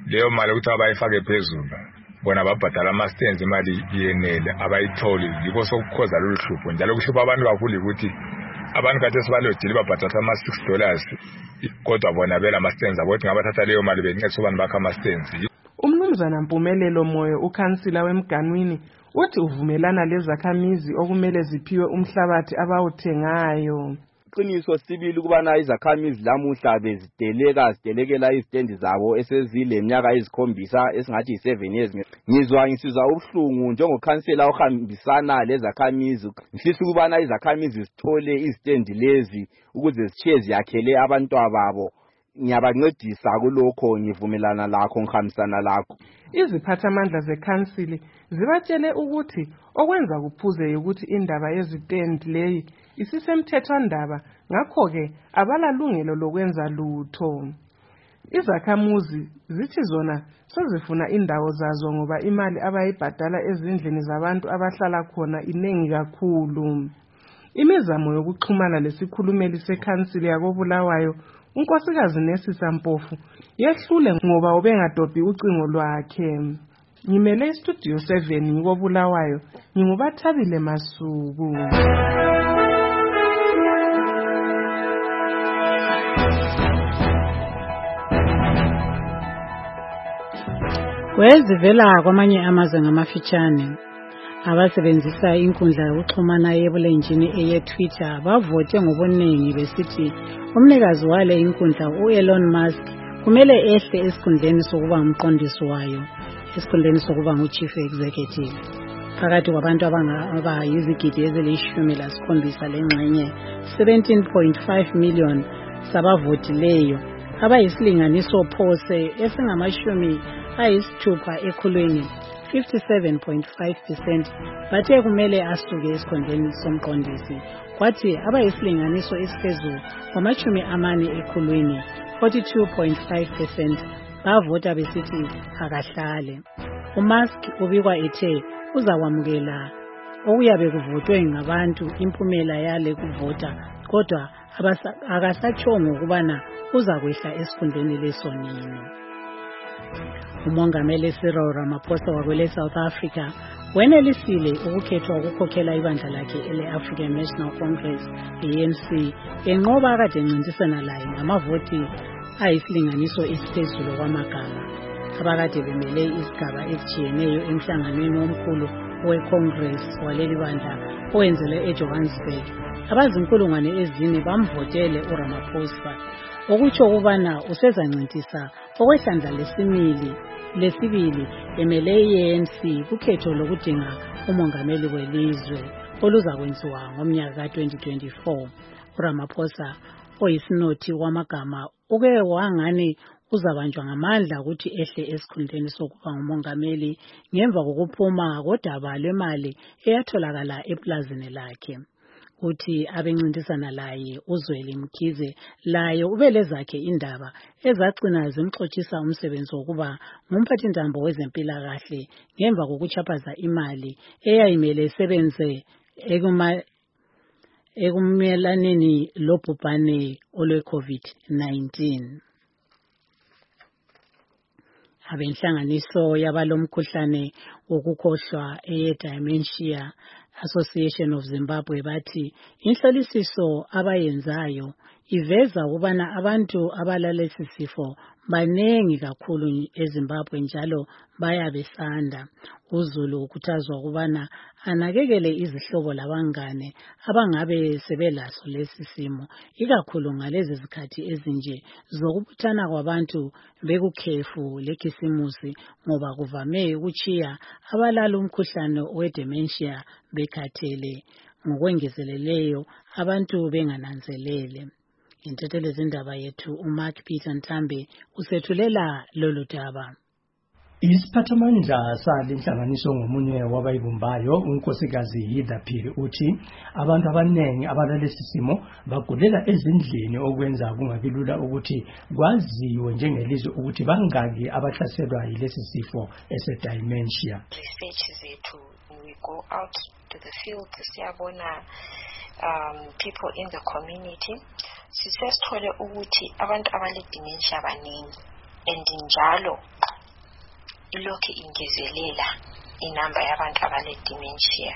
V: leyo mali ukuthi abayifake phezulu bona babhadala ama-stands imali yenele abayitholi yikho sokukhoza lolu hlupho njalo kuhlupha abantu kakhulu ukuthi abantu kade sibalodile babhadala ama-$6 kodwa bona bela ama-stands abo ukuthi ngabathatha leyo mali bencedisa abantu bakha ama-stands.
F: Umnumzana Mpumelelo Moyo ukhansila wemganwini uthi uvumelana lezakhamizi okumele ziphiwe umhlabathi abawuthengayo.
L: Iqiniso sibili kubana izakhamizi lamuhla zidelekela izitendi zabo esezile minyaka ezikhombisa esingathi 7 years. Ngizwa ubuhlungu njengokhansela ohambisana lezakhamizi ngifisa ukubana izakhamizi zithole izitendi lezi ukuze zichiye ziyakhele abantwababo. Ngiyabancedisa kulokho, ngivumelana lakho, ngihambisana lakho.
F: Iziphathamandla zekhansili zibatshele ukuthi okwenza kuphuze ukuthi indaba yezitendi leyi isisemthethwandaba, ngakho-ke abalalungelo lokwenza lutho. Izakhamuzi zithi zona sezifuna indawo zazo ngoba imali abayibhadala ezindlini zabantu abahlala khona inengi kakhulu. Imizamo yokuxhumana lesikhulumeli sekhansili yakoBulawayo unkosikazi Nesisa Mpofu yehlule ngoba ubengadobhi ucingo lwakhe. Ngimele istudio 7 ngikoBulawayo, nginguBathabile Masuku.
B: Kwezivela kwamanye amazwe ngamafitshane, abasebenzisa inkundla yokuxhumana yebulenjini eye-Twitter bavote ngobuningi besithi umnikazi wale inkundla u-Elon Musk kumele ehle esikhundleni sokuba umqondisi wayo, esikhundleni sokuba ngu-Chief Executive. Phakathi kwabantu abayizigidi ezili-17 lengxenye 17.5 million sabavotileyo, abayisilinganiso phose esingama-60 ekhulwini 57.5% bathe kumele asuke esikhundleni somqondisi, kwathi abayisilinganiso esiphezulu kwama-40 ekhulwini 42.5% bavota besithi akahlale. uMusk ubikwa ethe uzakwamukela okuyabe kuvotwe ngabantu impumela yale kuvota, kodwa akasatshongo ukubana uzakwehla esikhundleni lesonini. Umongameli Cyril Ramaphosa wakwele South Africa wenelisile ukukhethwa ukukhokhela ibandla lakhe ele-African National Congress, ANC, enqoba akade encintisana laye ngamavoti ayisilinganiso esiphezulu kwamagama. Abakade bemele izigaba ezitshiyeneyo emhlanganweni omkhulu we-Congress waleli bandla owenzelwe eJohannesburg, abazinkulungwane ezine bamvotele uRamaphosa, okutsho ukubana usezancintisa okwehlandla lesibili emele i-ANC kukhetho lokudinga umongameli welizwe oluzakwenziwa ngomnyaka ka-2024. uRamaphosa oyisinothi wamagama uke wangani uzabanjwa ngamandla ukuthi ehle esikhundleni sokuba ngumongameli ngemva kokuphuma kodaba lwemali eyatholakala eplazini lakhe. Uthi abencintisana laye uZweli Mkhize laye ubelezakhe indaba ezagcina zimxothisa umsebenzi wokuba ngumphathintambo wezempilakahle ngemva kokuchaphaza imali eyayimele isebenze ekumelaneni lobhubhane olwe-COVID-19. Abenhlanganiso yabalomkhuhlane wokukhohlwa eye-Dementia Association of Zimbabwe bathi inhlolisiso abayenzayo iveza ukubana abantu abalalesi sifo banengi kakhulu eZimbabwe njalo bayabesanda. uZulu ukhuthazwa ukubana anakekele izihlobo labangane abangabe sebelaso lesi simo, ikakhulu ngalezi zikhathi ezinje zokubuthana kwabantu bekukhefu lekhisimusi, ngoba kuvame ukuchiya abalala umkhuhlane we-dementia bekhathele, ngokwengezeleleyo abantu bengananzelele. Intethelezi zindaba yethu uMark Peter Ntambe usethulela lolu daba.
M: Isiphathamandla salenhlanganiso ngomunye wabayibumbayo unkosikazi Hilda Phiri uthi abantu abanengi abalalesi simo bagulela ezindlini okwenza kungabilula ukuthi kwaziwe njengelizwe ukuthi bangaki abahlaselwa yilesi sifo ese-dementia.
O: Research zethu, we go out to the field siyabona people in the community, sisesithole ukuthi abantu abale dementia baningi, and njalo ilokhu ingezelela inamba yabantu abale dementia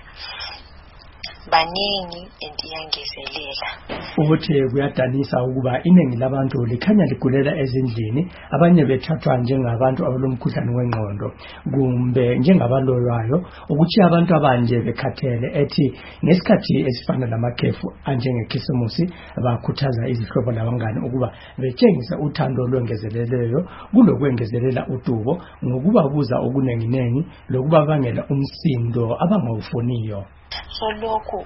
O: baningi iyangezelela.
M: Ukuthi kuyadanisa ukuba iningi labantu likhanya ligulela ezindlini, abanye bethathwa njengabantu abalomkhuhlane wengqondo kumbe njengabalolwayo, ukuthi abantu abanje bekhathele ethi ngesikhathi esifana lamakhefu anjengekhisimusi bakhuthaza izihlobo labangane ukuba betshengise uthando olwengezeleleyo kulokwengezelela udubo ngokubabuza okunenginengi lokuba bangela umsindo abangawufuniyo.
O: So lokhu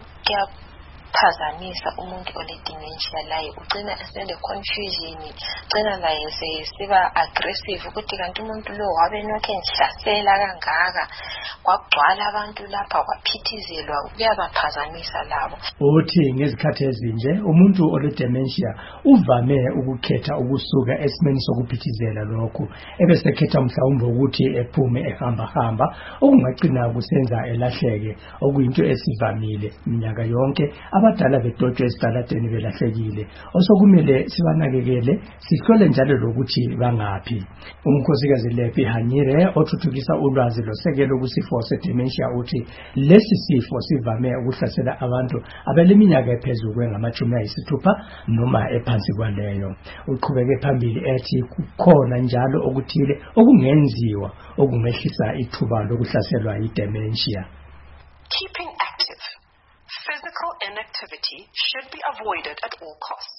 O: kuyaphazamisa umuntu ole dementia laye ugcina esele confusion, ugcina laye siba aggressive ukuthi kanti umuntu lo wabe nokho enhlasela kangaka kwagcwala abantu lapha kwaphithizelwa, kuyabaphazamisa labo.
M: Uthi ngezikhathi ezinje umuntu ole dementia uvame ukukhetha ukusuka esimeni sokuphithizela lokhu ebesekhetha mhlawumbe ukuthi ephume ehamba okungagcina kusenza elahleke, okuyinto esivamile minyaka yonke abadala bedotshwe esitaladeni belahlekile, osokumele sibanakekele sihlole njalo lokuthi bangaphi. Umkhosikazi Lepi Hanyire othuthukisa ulwazi losekelo kusifo sedementia uthi lesi sifo sivame ukuhlasela abantu abaleminyaka ephezulu kwengama-60 noma ephansi kwaleyo. Uqhubeke phambili ethi kukhona njalo okuthile okungenziwa okungehlisa ithuba lokuhlaselwa yidementia.
N: Keeping active. Physical inactivity should be avoided at all costs.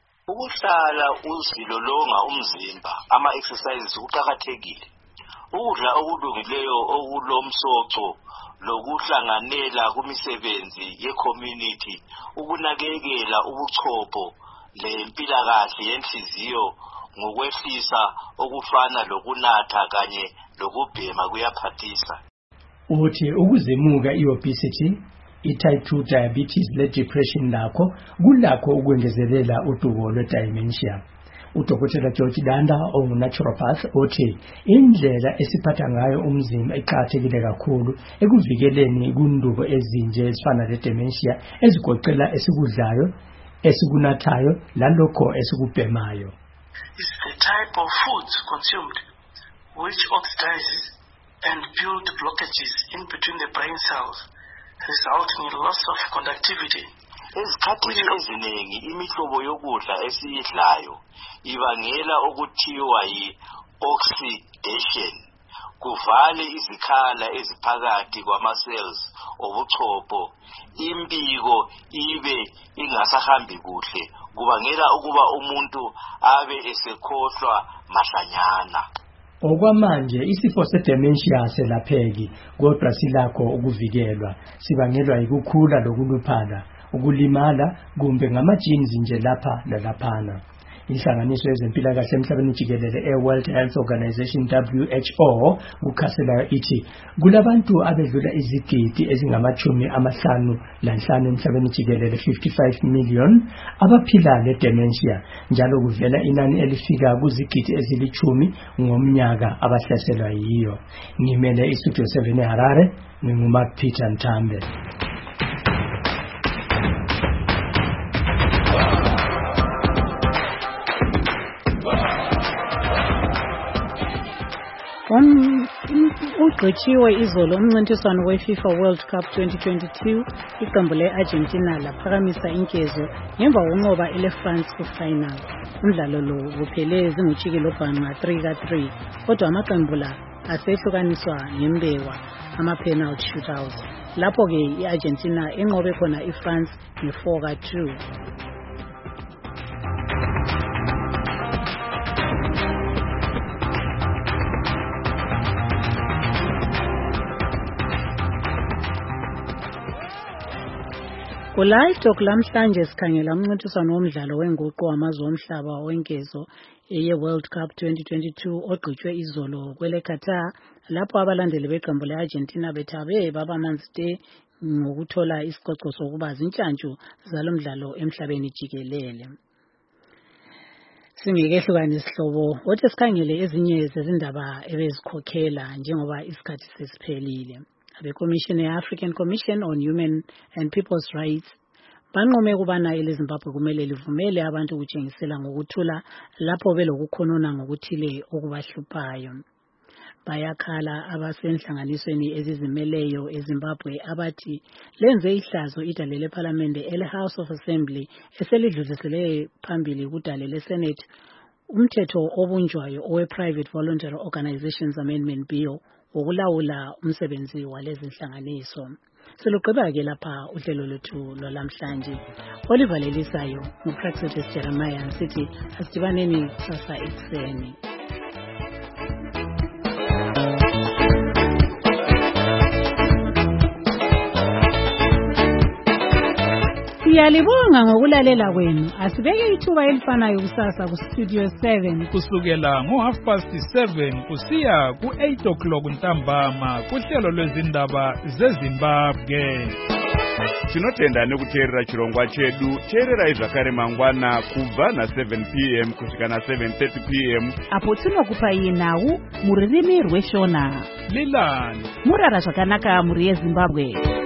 P: Ukuhlala uzilolonga umzimba, ama-exercises kuqakathekile. Ukudla okulungileyo okulomsoco lokuhlanganela kumisebenzi ye-community, ukunakekela ubuchopho lempilakahle yenhliziyo ngokwehlisa okufana lokunatha kanye lokubhema kuyaphathisa.
M: Uthi ukuzimuka i-obesity, i-type 2 diabetes le-depression lakho kulakho ukwengezelela udubo lwe-dementia. Udokotela George Danda ongu-naturopath uthi indlela esiphatha ngayo umzimba iqakathekile kakhulu ekuvikeleni kundubo ezinje ezifana le-dementia ezigoqela esikudlayo, esikunathayo lalokho esikubhemayo.
R: It's the type of foods consumed which oxidizes and build blockages in between the brain cells, resulting in loss of conductivity.
P: Ezikhathini eziningi imihlobo yokudla esiyidlayo ibangela okuthiwa yi-oxidation, kuvale izikhala eziphakathi kwama-cells obuchopho, imbiko ibe ingasahambi kuhle, kubangela ukuba umuntu abe esekhohlwa mahlanyana.
M: Okwamanje isifo sedementia selapheki, kodwa silakho ukuvikelwa, sibangelwa yikukhula lokuluphala, ukulimala kumbe ngama-genes nje lapha lalaphana. Inhlanganiso yezempilakahle emhlabeni jikelele World Health Organization WHO kukhasela ithi kulabantu abedlula izigidi ezingama-55 emhlabeni jikelele 55 million abaphila le-dementia, njalo kuvela inani elifika kuzigidi ezili-10 ngomnyaka abahlaselwa yiyo. Ngimele iStudio 7 eHarare, nginguMark Peter Ntambe.
B: Ugqitshiwe izolo umncintiswano we-FIFA World Cup 2022, iqembu le-Argentina laphakamisa inkezo ngemva kokunqoba ile-France ku-final. Umdlalo lo buphele zingutshikilobhanqa 3-3, kodwa amaqembu la asehlukaniswa ngembewa ama-penalty shootouts, lapho-ke i-Argentina inqobe khona i-France nge-4-2. Kulayito kulamhlanje sikhangela umncintiswano womdlalo wenguqu wamazwe omhlaba wenkezo ye-World Cup 2022 ogqitshwe izolo kwele Qatar, lapho abalandeli beqembu le-Argentina bethabe babamanzi te ngokuthola isicoco sokuba zintshantshu zalomdlalo emhlabeni jikelele. Singekehlukanisa isihlobo, wothi sikhangele ezinye zezindaba ebezikhokhela njengoba isikhathi sesiphelile. Abekomishini ye-African Commission on Human and People's Rights banqome kubana eleZimbabwe kumele livumele abantu ukutshengisela ngokuthula lapho belokukhonona ngokuthile okubahluphayo. bayakhala abasenhlanganisweni ezizimeleyo eZimbabwe abathi lenze ihlazo idale lePhalamende ele-House of Assembly eselidlulisele phambili kudale leSenate umthetho obunjwayo owe-Private Voluntary Organizations Amendment Bill wokulawula umsebenzi walezi nhlanganiso. Selugqiba-ke lapha uhlelo lwethu lwalamhlanje. Olivalelisayo nguPraxetis Jeremiah sithi asidibaneni kusasa ekuseni. Siyalibonga ngokulalela kwenu. Asibeke ithuba elifanayo kusasa ku Studio 7
D: kusukela ngo7:30 kusiya ku8 ntambama kuhlelo lwezindaba zeZimbabwe.
Q: Tinotenda nekuteerera chirongwa chedu. Teererai zvakare mangwana kubva na7 p.m. kusvika na7:30 p.m.
S: apo tinokupai nhau muririmi rweshona.
D: Lilani
S: murara zvakanaka muri yeZimbabwe.